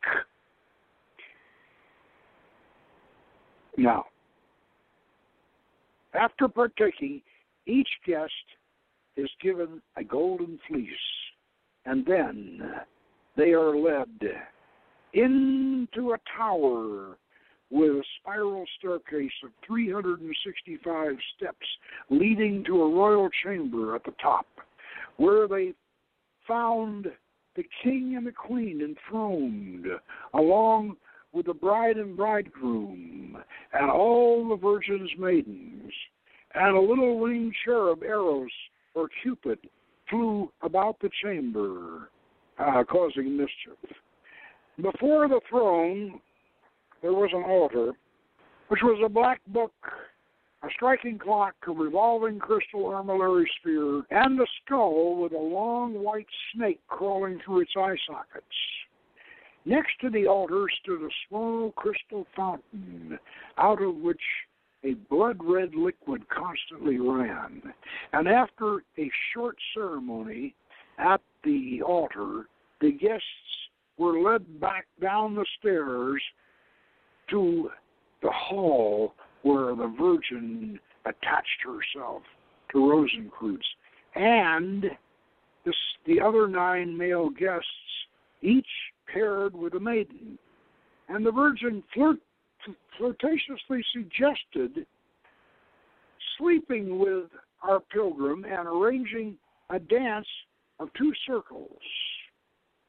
Now, after partaking, each guest is given a golden fleece, and then they are led into a tower with a spiral staircase of three hundred sixty-five steps leading to a royal chamber at the top, where they found the king and the queen enthroned, along with the bride and bridegroom, and all the virgin's maidens, and a little winged cherub, Eros, or Cupid, flew about the chamber, uh, causing mischief. Before the throne, there was an altar, which was a black book, a striking clock, a revolving crystal armillary sphere, and a skull with a long white snake crawling through its eye sockets. Next to the altar stood a small crystal fountain, out of which a blood-red liquid constantly ran. And after a short ceremony at the altar, the guests were led back down the stairs to the hall where the Virgin attached herself to Rosenkreutz. And this, the other nine male guests, each paired with a maiden. And the Virgin flirt, flirtatiously suggested sleeping with our pilgrim and arranging a dance of two circles.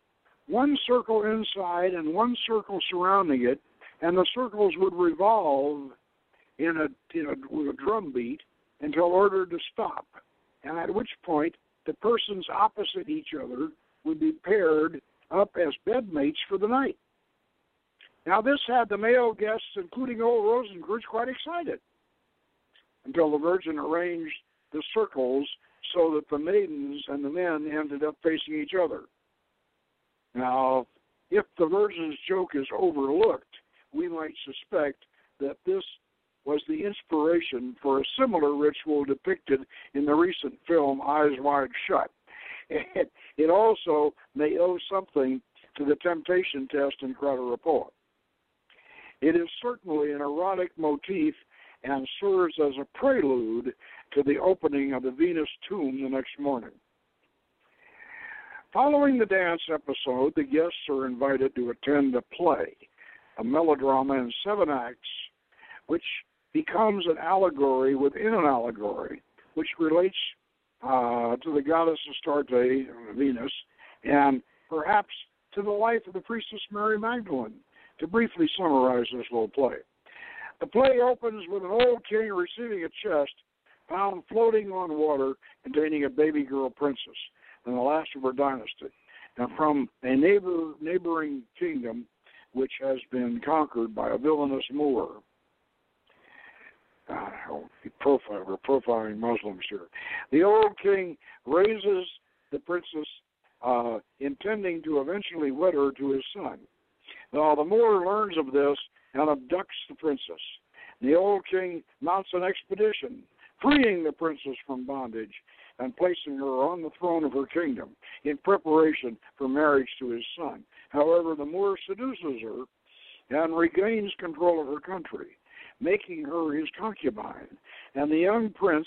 one circle inside and one circle surrounding it, and the circles would revolve in a, in a, with a drum beat until ordered to stop, and at which point the persons opposite each other would be paired up as bedmates for the night. Now, this had the male guests, including old Rosencreutz, quite excited, until the Virgin arranged the circles so that the maidens and the men ended up facing each other. Now, if the Virgin's joke is overlooked, we might suspect that this was the inspiration for a similar ritual depicted in the recent film Eyes Wide Shut. It, it also may owe something to the temptation test in Crowder Report. It is certainly an erotic motif and serves as a prelude to the opening of the Venus tomb the next morning. Following the dance episode, the guests are invited to attend a play, a melodrama in seven acts, which becomes an allegory within an allegory, which relates uh, to the goddess Astarte, Venus, and perhaps to the life of the priestess Mary Magdalene, to briefly summarize this little play. The play opens with an old king receiving a chest found floating on water containing a baby girl princess and the last of her dynasty, and from a neighbor neighboring kingdom which has been conquered by a villainous Moor. Uh, oh, profile, we're profiling Muslims here. The old king raises the princess, uh, intending to eventually wed her to his son. Now, the Moor learns of this and abducts the princess. The old king mounts an expedition, freeing the princess from bondage and placing her on the throne of her kingdom in preparation for marriage to his son. However, the Moor seduces her and regains control of her country, making her his concubine. And the young prince,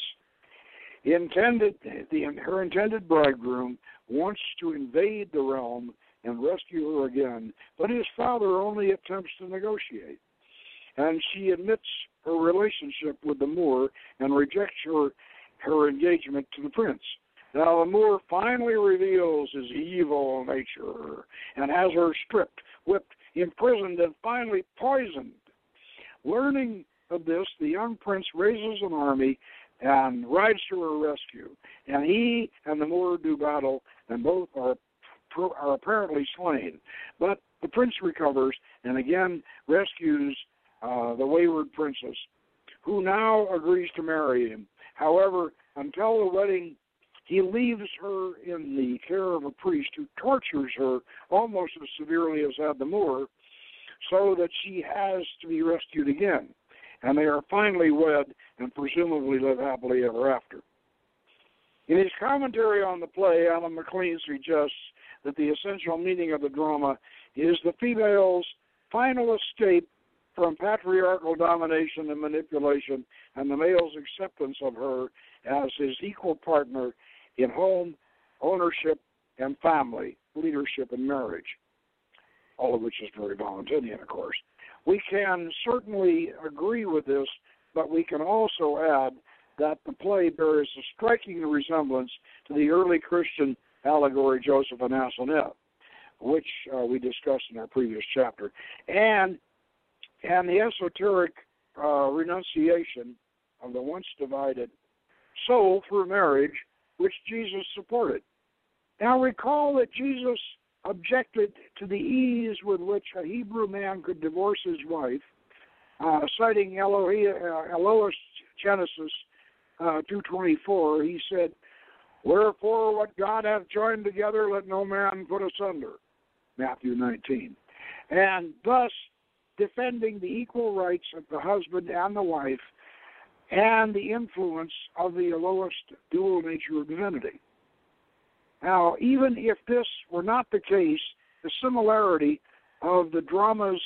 intended, the, her intended bridegroom, wants to invade the realm and rescue her again, but his father only attempts to negotiate. And she admits her relationship with the Moor and rejects her, her engagement to the prince. Now, the Moor finally reveals his evil nature and has her stripped, whipped, imprisoned, and finally poisoned. Learning of this, the young prince raises an army and rides to her rescue. And he and the Moor do battle, and both are are apparently slain. But the prince recovers and again rescues uh, the wayward princess, who now agrees to marry him. However, until the wedding, he leaves her in the care of a priest who tortures her almost as severely as had the Moor, so that she has to be rescued again. And they are finally wed and presumably live happily ever after. In his commentary on the play, Alan MacLean suggests that the essential meaning of the drama is the female's final escape from patriarchal domination and manipulation, and the male's acceptance of her as his equal partner in home, ownership, and family, leadership, and marriage, all of which is very Valentinian, of course. We can certainly agree with this, but we can also add that the play bears a striking resemblance to the early Christian allegory Joseph and Asenath, which uh, we discussed in our previous chapter, and and the esoteric uh, renunciation of the once divided soul through marriage, which Jesus supported. Now recall that Jesus objected to the ease with which a Hebrew man could divorce his wife, uh, citing Elohi, uh, Elohist Genesis uh, two twenty-four. He said, "Wherefore what God hath joined together, let no man put asunder," Matthew nineteen. And thus defending the equal rights of the husband and the wife and the influence of the Elohist dual nature of divinity. Now, even if this were not the case, the similarity of the drama's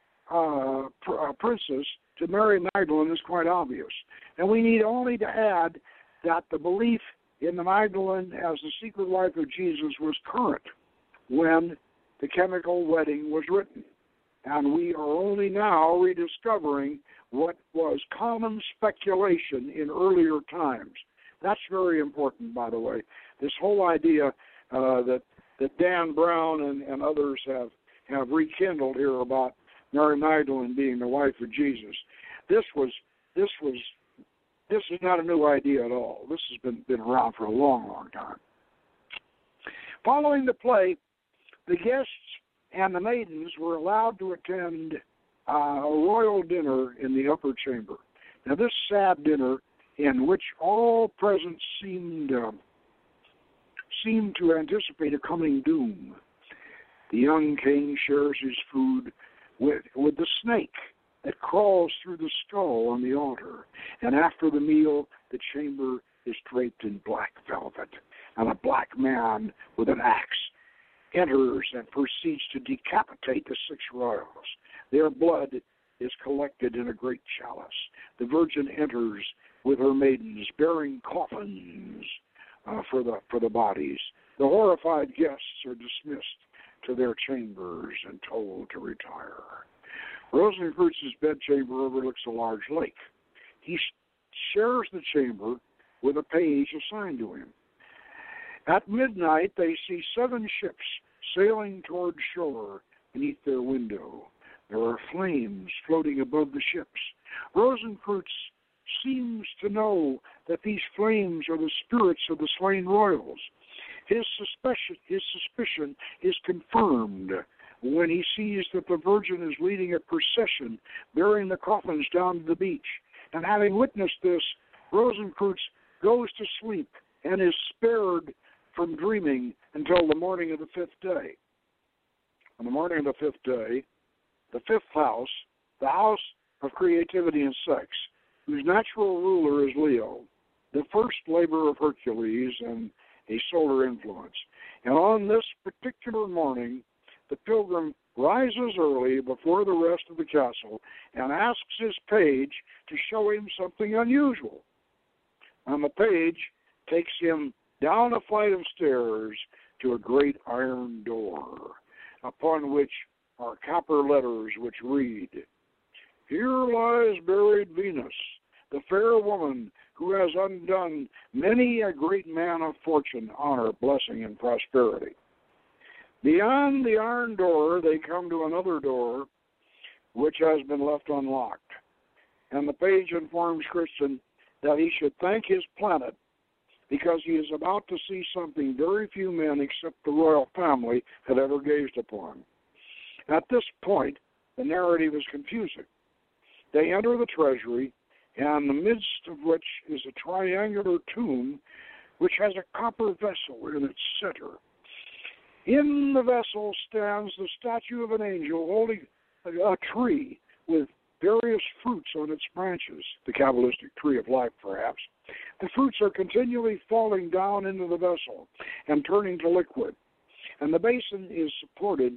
uh, pr- uh, princess to Mary Magdalene is quite obvious. And we need only to add that the belief in the Magdalene as the secret wife of Jesus was current when the chemical wedding was written. And we are only now rediscovering what was common speculation in earlier times. That's very important, by the way. This whole idea uh, that that Dan Brown and, and others have, have rekindled here about Mary Magdalene being the wife of Jesus. This was this was this is not a new idea at all. This has been, been around for a long, long time. Following the play, the guests and the maidens were allowed to attend uh, a royal dinner in the upper chamber. Now, this sad dinner, in which all present seemed uh, seemed to anticipate a coming doom. The young king shares his food with with the snake that crawls through the skull on the altar. And after the meal, the chamber is draped in black velvet, and a black man with an axe enters and proceeds to decapitate the six royals. Their blood is collected in a great chalice. The Virgin enters with her maidens, bearing coffins uh, for the for the bodies. The horrified guests are dismissed to their chambers and told to retire. Rosencreutz's bedchamber overlooks a large lake. He shares the chamber with a page assigned to him. At midnight, they see seven ships sailing toward shore beneath their window. There are flames floating above the ships. Rosencreutz seems to know that these flames are the spirits of the slain royals. His suspicion, his suspicion is confirmed when he sees that the Virgin is leading a procession bearing the coffins down to the beach. And having witnessed this, Rosencreutz goes to sleep and is spared from dreaming until the morning of the fifth day. On the morning of the fifth day, the fifth house, the house of creativity and sex, whose natural ruler is Leo, the first labor of Hercules and a solar influence. And on this particular morning, the pilgrim rises early before the rest of the castle and asks his page to show him something unusual. And the page takes him down a flight of stairs to a great iron door, upon which are copper letters which read, "Here lies buried Venus, the fair woman who has undone many a great man of fortune, honor, blessing, and prosperity." Beyond the iron door, they come to another door, which has been left unlocked. And the page informs Christian that he should thank his planet because he is about to see something very few men except the royal family had ever gazed upon. At this point, the narrative is confusing. They enter the treasury, in the midst of which is a triangular tomb which has a copper vessel in its center. In the vessel stands the statue of an angel holding a, a tree with various fruits on its branches, the Kabbalistic tree of life, perhaps. The fruits are continually falling down into the vessel and turning to liquid, and the basin is supported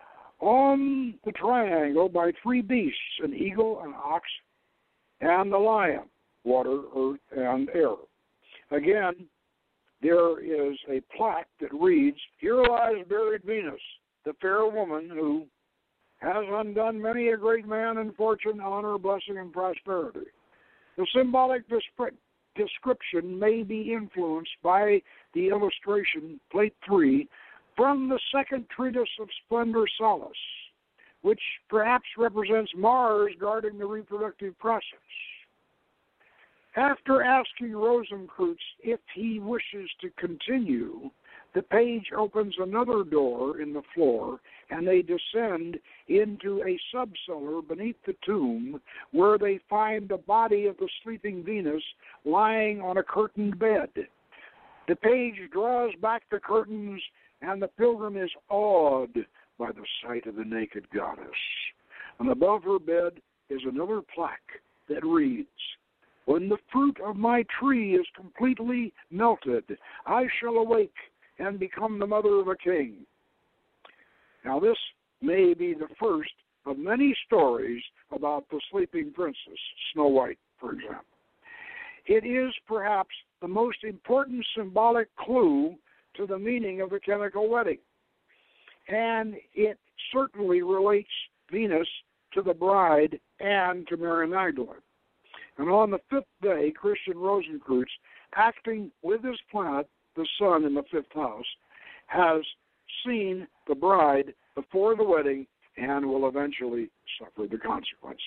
on the triangle by three beasts, an eagle, an ox, and the lion, water, earth, and air. Again, there is a plaque that reads, "Here lies buried Venus, the fair woman who has undone many a great man in fortune, honor, blessing, and prosperity." The symbolic description may be influenced by the illustration, plate three, from the second treatise of Splendor Salis, which perhaps represents Mars guarding the reproductive process. After asking Rosencreutz if he wishes to continue, the page opens another door in the floor, and they descend into a subcellar beneath the tomb, where they find the body of the sleeping Venus lying on a curtained bed. The page draws back the curtains, and the pilgrim is awed by the sight of the naked goddess. And above her bed is another plaque that reads, "When the fruit of my tree is completely melted, I shall awake and become the mother of a king." Now, this may be the first of many stories about the sleeping princess, Snow White, for example. It is perhaps the most important symbolic clue to the meaning of the chemical wedding. And it certainly relates Venus to the bride and to Mary Magdalene. And on the fifth day, Christian Rosencreutz, acting with his planet, the sun in the fifth house, has seen the bride before the wedding and will eventually suffer the consequences.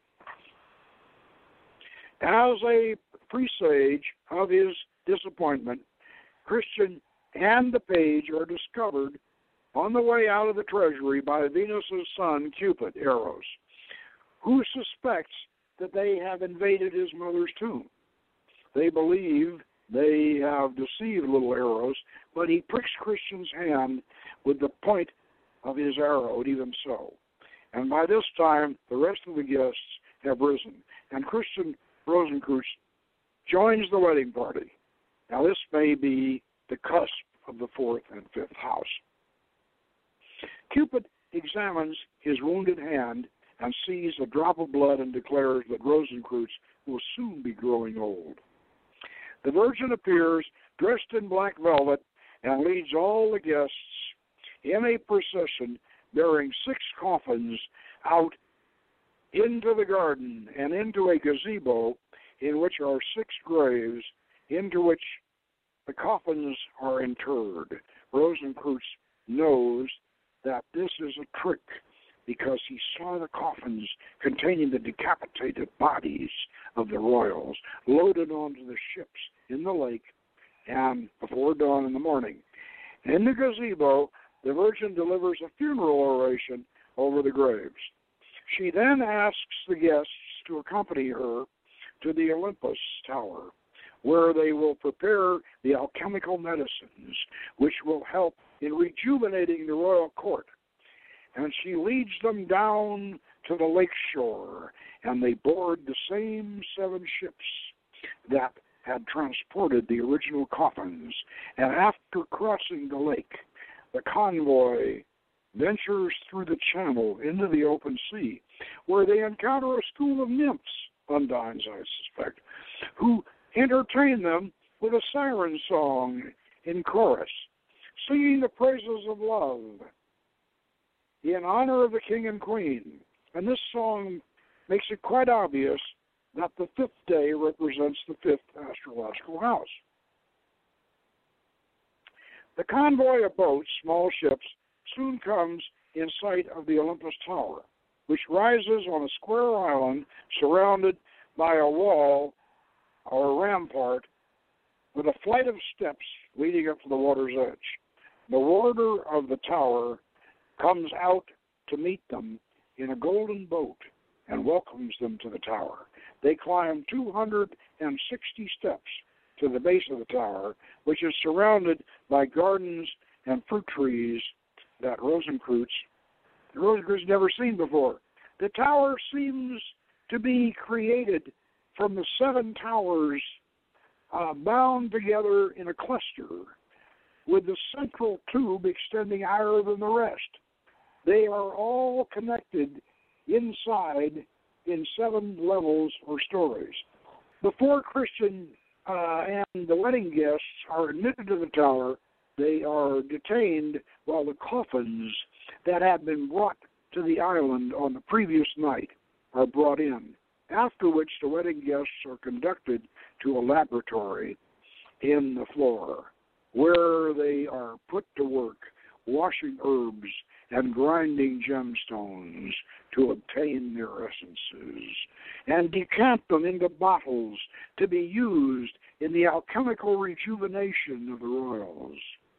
As a presage of his disappointment, Christian and the page are discovered on the way out of the treasury by Venus's son, Cupid, Eros, who suspects that they have invaded his mother's tomb. They believe they have deceived little Eros, but he pricks Christian's hand with the point of his arrow, and even so. And by this time, the rest of the guests have risen, and Christian Rosenkreutz joins the wedding party. Now, this may be the cusp of the fourth and fifth house. Cupid examines his wounded hand and sees a drop of blood and declares that Rosenkreutz will soon be growing old. The Virgin appears dressed in black velvet and leads all the guests in a procession bearing six coffins out into the garden and into a gazebo in which are six graves into which the coffins are interred. Rosenkreutz knows that this is a trick because he saw the coffins containing the decapitated bodies of the royals loaded onto the ships in the lake and before dawn in the morning. In the gazebo, the Virgin delivers a funeral oration over the graves. She then asks the guests to accompany her to the Olympus Tower, where they will prepare the alchemical medicines which will help in rejuvenating the royal court. And she leads them down to the lake shore, and they board the same seven ships that had transported the original coffins. And after crossing the lake, the convoy ventures through the channel into the open sea, where they encounter a school of nymphs, undines, I suspect, who entertain them with a siren song in chorus, singing the praises of love in honor of the king and queen. And this song makes it quite obvious that the fifth day represents the fifth astrological house. The convoy of boats, small ships, soon comes in sight of the Olympus Tower, which rises on a square island surrounded by a wall or rampart with a flight of steps leading up to the water's edge. The warder of the tower comes out to meet them in a golden boat and welcomes them to the tower. They climb two hundred sixty steps to the base of the tower, which is surrounded by gardens and fruit trees that Rosenkreutz, Rosenkreutz never seen before. The tower seems to be created from the seven towers uh, bound together in a cluster, with the central tube extending higher than the rest. They are all connected inside in seven levels or stories. Before Christian uh, and the wedding guests are admitted to the tower, they are detained while the coffins that had been brought to the island on the previous night are brought in, after which the wedding guests are conducted to a laboratory in the floor, where they are put to work washing herbs and grinding gemstones to obtain their essences, and decant them into bottles to be used in the alchemical rejuvenation of the royals.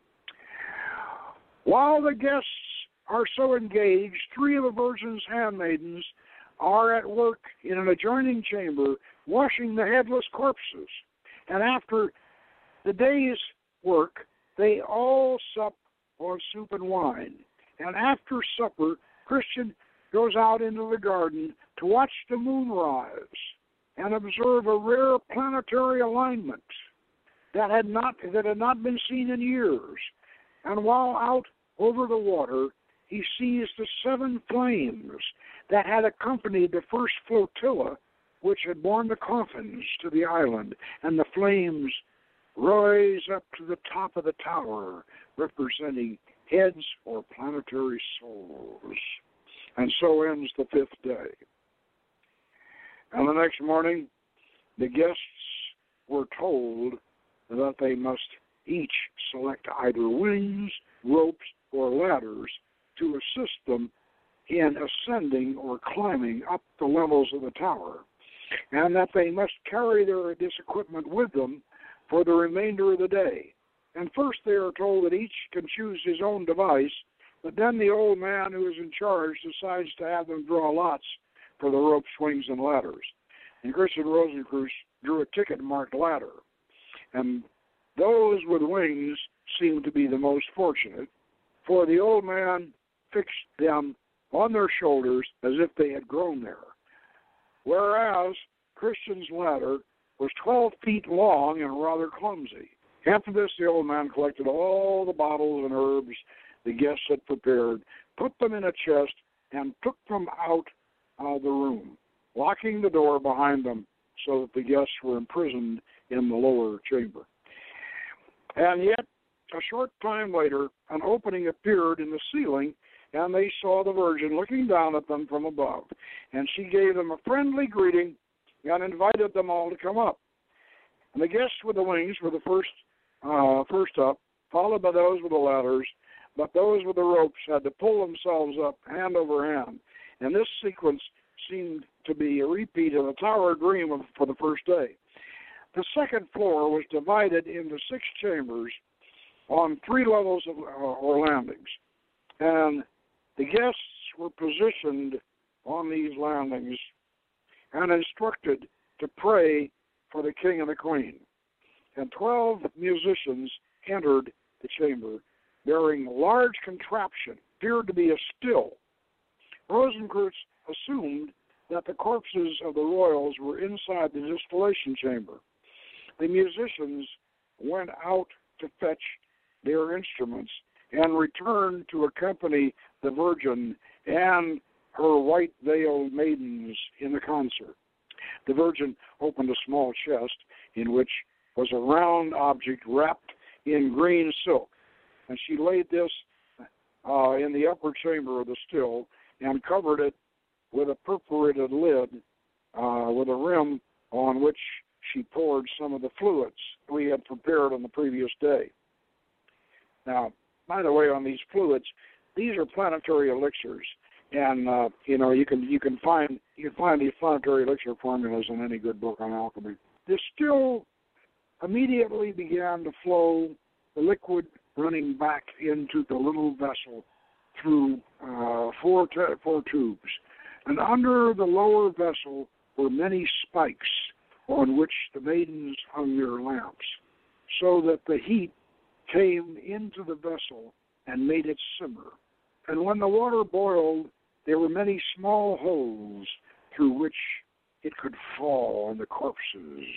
While the guests are so engaged, three of the Virgin's handmaidens are at work in an adjoining chamber washing the headless corpses. And after the day's work, they all sup on soup and wine. And after supper, Christian goes out into the garden to watch the moon rise and observe a rare planetary alignment that had not that had not been seen in years. And while out over the water, he sees the seven flames that had accompanied the first flotilla which had borne the coffins to the island, and the flames rise up to the top of the tower, representing heads or planetary souls. And so ends the fifth day. And the next morning, the guests were told that they must each select either wings, ropes, or ladders to assist them in ascending or climbing up the levels of the tower, and that they must carry their, this equipment with them for the remainder of the day. And first they are told that each can choose his own device, but then the old man who is in charge decides to have them draw lots for the rope swings and ladders. And Christian Rosenkreutz drew a ticket marked ladder. And those with wings seemed to be the most fortunate, for the old man fixed them on their shoulders as if they had grown there. Whereas Christian's ladder was twelve feet long and rather clumsy. After this, the old man collected all the bottles and herbs the guests had prepared, put them in a chest, and took them out of the room, locking the door behind them so that the guests were imprisoned in the lower chamber. And yet, a short time later, an opening appeared in the ceiling, and they saw the Virgin looking down at them from above. And she gave them a friendly greeting and invited them all to come up. And the guests with the wings were the first uh, first up, followed by those with the ladders, but those with the ropes had to pull themselves up hand over hand. And this sequence seemed to be a repeat of the Tower Dream of, for the first day. The second floor was divided into six chambers on three levels of, uh, or landings. And the guests were positioned on these landings and instructed to pray for the king and the queen. And twelve musicians entered the chamber bearing a large contraption, appeared to be a still. Rosenkreutz assumed that the corpses of the royals were inside the distillation chamber. The musicians went out to fetch their instruments and returned to accompany the Virgin and her white-veiled maidens in the concert. The Virgin opened a small chest in which was a round object wrapped in green silk, and she laid this uh, in the upper chamber of the still and covered it with a perforated lid uh, with a rim on which she poured some of the fluids we had prepared on the previous day. Now, by the way, on these fluids, these are planetary elixirs, and uh, you know you can you can find you can find these planetary elixir formulas in any good book on alchemy. This still immediately began to flow, the liquid running back into the little vessel through uh, four te- four tubes, and under the lower vessel were many spikes on which the maidens hung their lamps, so that the heat came into the vessel and made it simmer. And when the water boiled, there were many small holes through which it could fall on the corpses.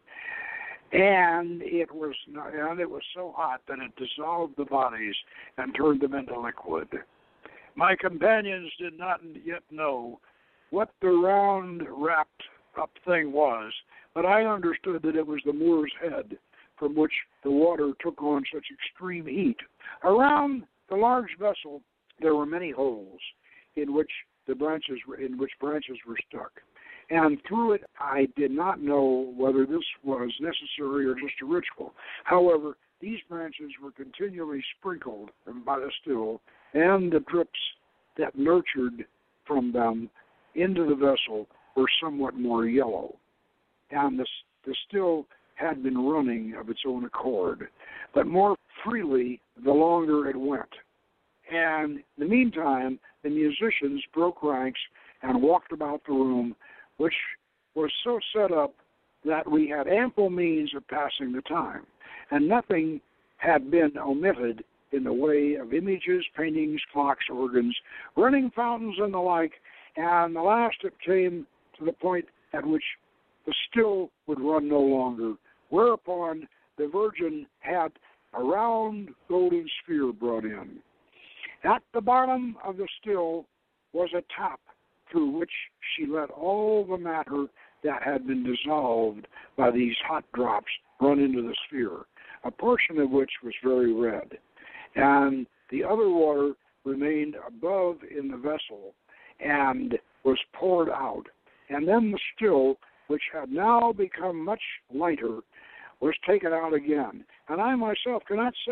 And it was not, and it was so hot that it dissolved the bodies and turned them into liquid. My companions did not yet know what the round wrapped up thing was, but I understood that it was the Moor's head from which the water took on such extreme heat. Around the large vessel there were many holes in which the branches were, in which branches were stuck. And through it, I did not know whether this was necessary or just a ritual. However, these branches were continually sprinkled by the still, and the drips that nurtured from them into the vessel were somewhat more yellow. And the, the still had been running of its own accord, but more freely the longer it went. And in the meantime, the musicians broke ranks and walked about the room, which was so set up that we had ample means of passing the time, and nothing had been omitted in the way of images, paintings, clocks, organs, running fountains, and the like, and the last it came to the point at which the still would run no longer, whereupon the Virgin had a round golden sphere brought in. At the bottom of the still was a tap through which she let all the matter that had been dissolved by these hot drops run into the sphere, a portion of which was very red, and the other water remained above in the vessel and was poured out. And then the still, which had now become much lighter, was taken out again. And I myself cannot say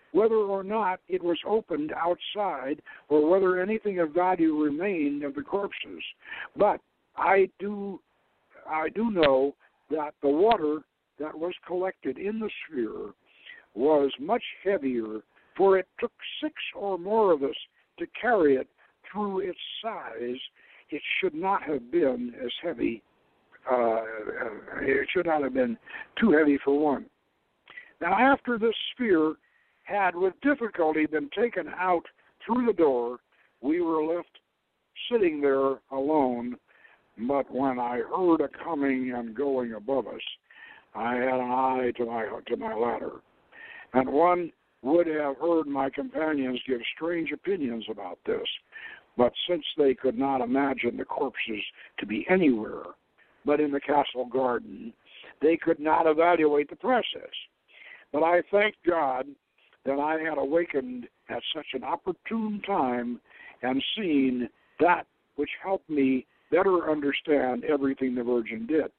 whether or not it was opened outside or whether anything of value remained of the corpses. But I do, I do know that the water that was collected in the sphere was much heavier, for it took six or more of us to carry it through its size. It should not have been as heavy. Uh, it should not have been too heavy for one. Now, after this sphere had with difficulty been taken out through the door, we were left sitting there alone. But when I heard a coming and going above us, I had an eye to my to my ladder, and one would have heard my companions give strange opinions about this, but since they could not imagine the corpses to be anywhere but in the castle garden, they could not evaluate the process. But I thank God that I had awakened at such an opportune time and seen that which helped me better understand everything the Virgin did.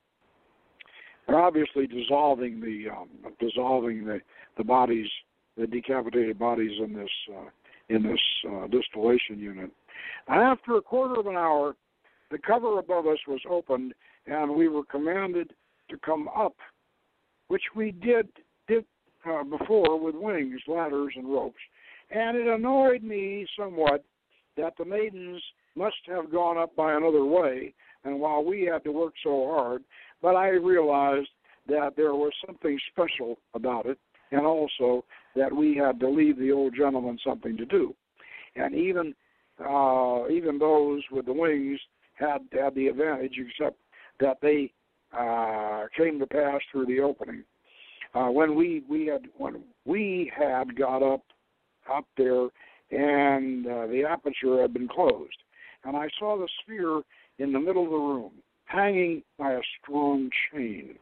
But obviously, dissolving the um, dissolving the, the bodies, the decapitated bodies in this uh, in this uh, distillation unit. And after a quarter of an hour, the cover above us was opened, and we were commanded to come up, which we did did uh, before with wings, ladders, and ropes. And it annoyed me somewhat that the maidens must have gone up by another way, and while we had to work so hard, but I realized that there was something special about it, and also that we had to leave the old gentleman something to do. And even uh, even those with the wings had had the advantage, except that they uh, came to pass through the opening. Uh, when we we had when we had got up up there, and uh, the aperture had been closed, and I saw the sphere in the middle of the room, hanging by a strong chain.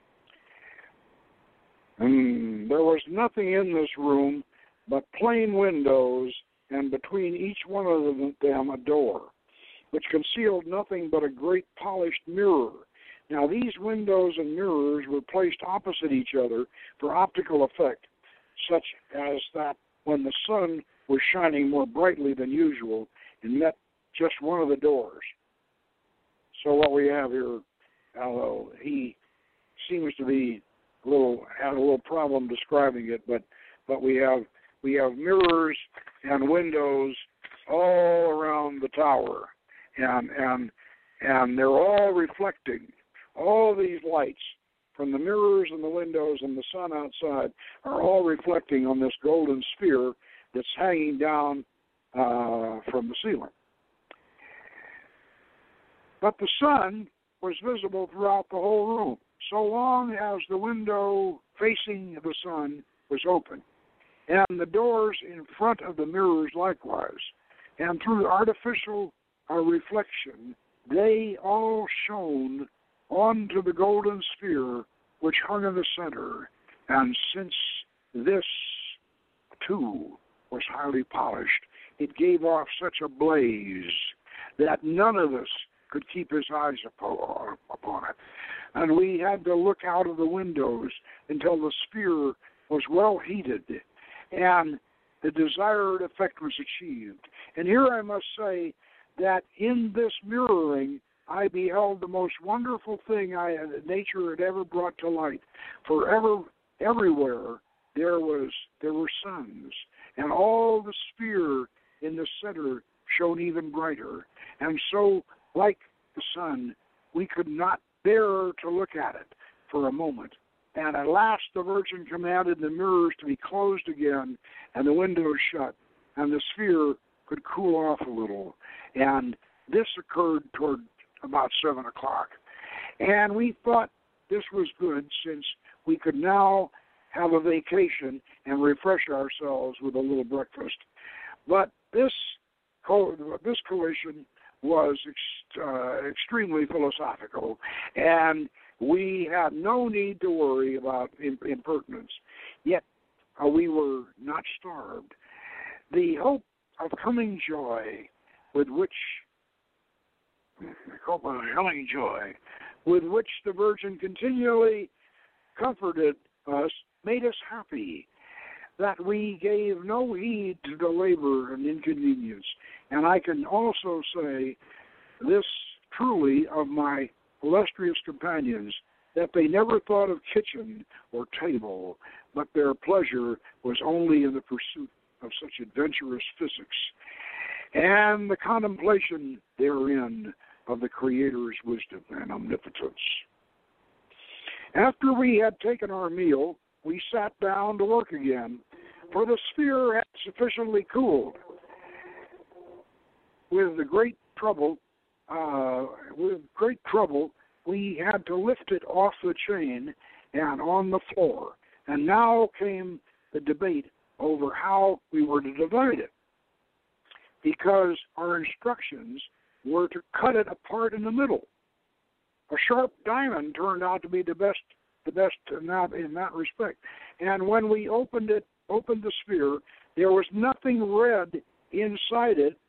And there was nothing in this room but plain windows, and between each one of them a door, which concealed nothing but a great polished mirror. Now, these windows and mirrors were placed opposite each other for optical effect, such as that when the sun was shining more brightly than usual, it met just one of the doors. So what we have here, although he seems to be a little had a little problem describing it, but but we have we have mirrors and windows all around the tower, and and and they're all reflecting. All these lights from the mirrors and the windows and the sun outside are all reflecting on this golden sphere that's hanging down uh, from the ceiling. But the sun was visible throughout the whole room, so long as the window facing the sun was open, and the doors in front of the mirrors likewise. And through artificial uh, reflection, they all shone onto the golden sphere which hung in the center. And since this, too, was highly polished, it gave off such a blaze that none of us could keep his eyes upon it. And we had to look out of the windows until the sphere was well heated and the desired effect was achieved. And here I must say that in this mirroring, I beheld the most wonderful thing I had, nature had ever brought to light. For ever, everywhere there was there were suns, and all the sphere in the center shone even brighter. And so, like the sun, we could not bear to look at it for a moment. And at last the Virgin commanded the mirrors to be closed again and the windows shut, and the sphere could cool off a little. And this occurred toward about seven o'clock. And we thought this was good, since we could now have a vacation and refresh ourselves with a little breakfast. But this co- this collision was ex- uh, extremely philosophical, and we had no need to worry about imp- impertinence. Yet uh, we were not starved. The hope of coming joy with which hope of coming joy with which the Virgin continually comforted us made us happy. that we gave no heed to the labor and inconvenience. And I can also say this truly of my illustrious companions, that they never thought of kitchen or table, but their pleasure was only in the pursuit of such adventurous physics and the contemplation therein of the Creator's wisdom and omnipotence. After we had taken our meal, we sat down to work again, for the sphere had sufficiently cooled. With the great trouble, uh, with great trouble, we had to lift it off the chain and on the floor. And now came the debate over how we were to divide it, because our instructions were to cut it apart in the middle. A sharp diamond turned out to be the best, the best in that, in that respect. And when we opened it, opened the sphere, there was nothing red inside it,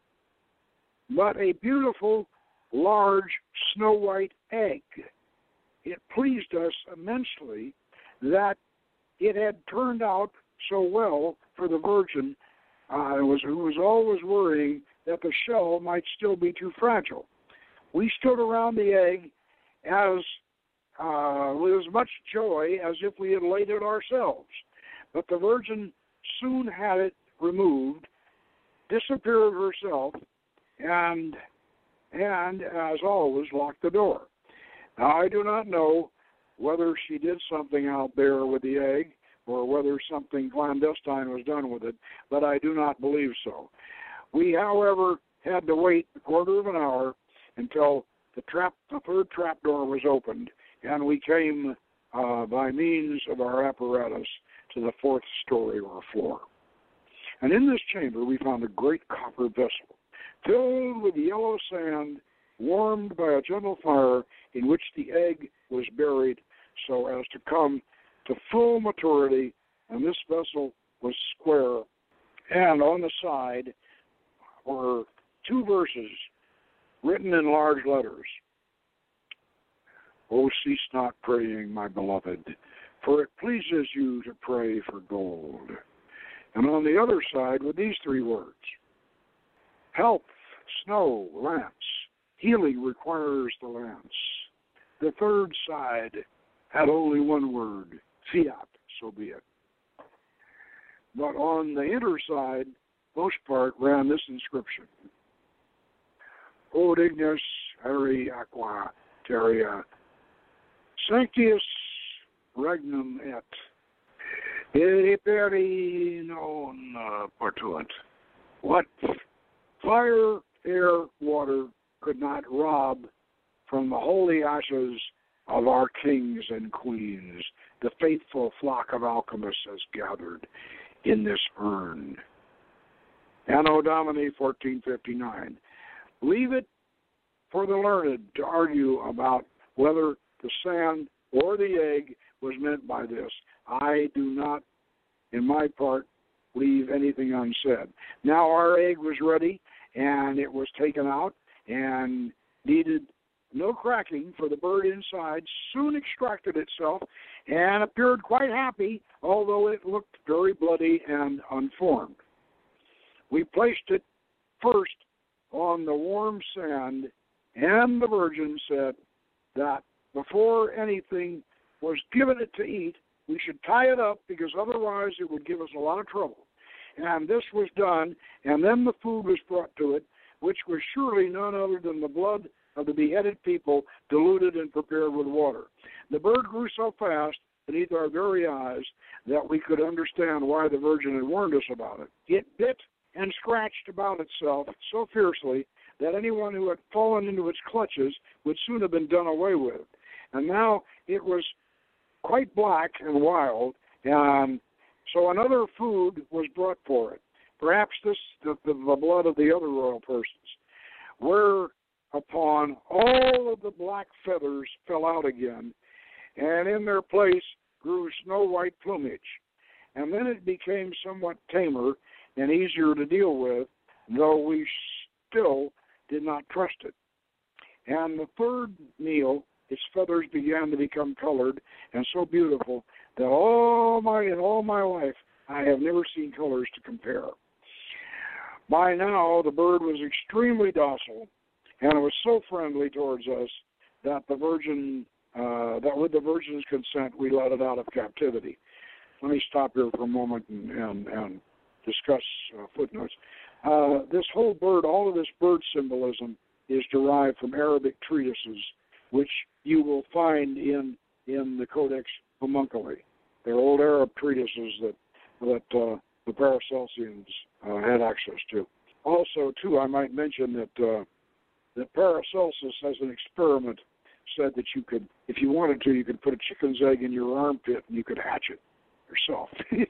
but a beautiful, large, snow-white egg. It pleased us immensely that it had turned out so well for the Virgin, uh, was, who was always worrying that the shell might still be too fragile. We stood around the egg as uh, with as much joy as if we had laid it ourselves. But the Virgin soon had it removed, disappeared herself, and and as always locked the door. Now I do not know whether she did something out there with the egg or whether something clandestine was done with it, but I do not believe so. We, however, had to wait a quarter of an hour until the trap, the third trap door was opened, and we came uh, by means of our apparatus to the fourth story or floor. And in this chamber we found a great copper vessel filled with yellow sand, warmed by a gentle fire, in which the egg was buried so as to come to full maturity, and this vessel was square, and on the side were two verses written in large letters. "O cease not praying, my beloved, for it pleases you to pray for gold." And on the other side were these three words: "Health, snow, lance. Healing requires the lance." The third side had only one word: fiat, so be it. But on the inner side, most part, ran this inscription: "O dignus aeri aqua terria, sanctius regnum et, peri non portuant." What fire, air, water could not rob from the holy ashes of our kings and queens, the faithful flock of alchemists has gathered in this urn. Anno Domini fourteen fifty-nine. Leave it for the learned to argue about whether the sand or the egg was meant by this. I do not, in my part, leave anything unsaid. Now our egg was ready, and it was taken out and needed no cracking, for the bird inside soon extracted itself and appeared quite happy, although it looked very bloody and unformed. We placed it first on the warm sand, and the Virgin said that before anything was given it to eat, we should tie it up, because otherwise it would give us a lot of trouble. And this was done, and then the food was brought to it, which was surely none other than the blood of the beheaded people, diluted and prepared with water. The bird grew so fast beneath our very eyes that we could understand why the Virgin had warned us about it. It bit and scratched about itself so fiercely that anyone who had fallen into its clutches would soon have been done away with. And now it was quite black and wild, and so another food was brought for it. Perhaps this, the, the, the blood of the other royal persons, whereupon all of the black feathers fell out again, and in their place grew snow-white plumage. And then it became somewhat tamer and easier to deal with, though we still did not trust it. And the third meal, its feathers began to become colored and so beautiful that all my in all my life I have never seen colors to compare. By now, the bird was extremely docile, and it was so friendly towards us that the Virgin, uh, that with the Virgin's consent, we let it out of captivity. Let me stop here for a moment and, and, and discuss uh, footnotes. Uh, this whole bird, all of this bird symbolism is derived from Arabic treatises, which you will find in in the Codex Homunculi. They're old Arab treatises that that uh, the Paracelsians uh, had access to. Also, too, I might mention that uh, that Paracelsus, as an experiment, said that you could, if you wanted to, you could put a chicken's egg in your armpit and you could hatch it yourself.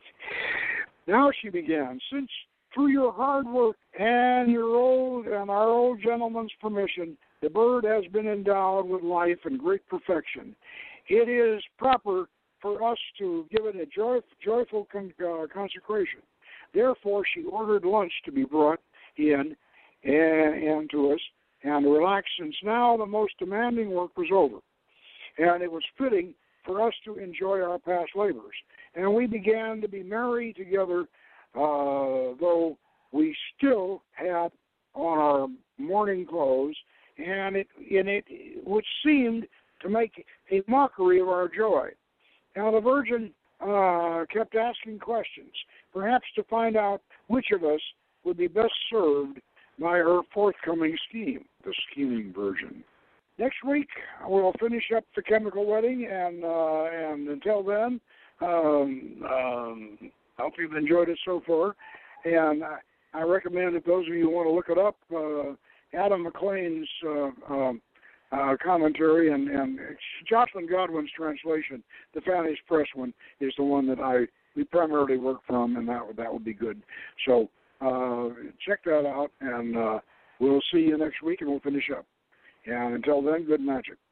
Now she began, since through your hard work and your old and our old gentleman's permission, the bird has been endowed with life and great perfection. It is proper for us to give it a joy, joyful con, uh, consecration. Therefore, she ordered lunch to be brought in and, and to us, and relax, since now the most demanding work was over, and it was fitting for us to enjoy our past labors. And we began to be merry together, uh, though we still had on our mourning clothes, and it, and it which seemed to make a mockery of our joy. Now the Virgin uh, kept asking questions, perhaps to find out which of us would be best served by her forthcoming scheme, the scheming Virgin. Next week, we'll finish up the chemical wedding, and uh, and until then, um, um, I hope you've enjoyed it so far. And I, I recommend, if those of you who want to look it up, uh, Adam McLean's uh, um, uh, commentary and, and Jocelyn Godwin's translation, the Fanny's Press one, is the one that I we primarily work from, and that that would be good. So uh, check that out, and uh, we'll see you next week, and we'll finish up. And until then, good magic.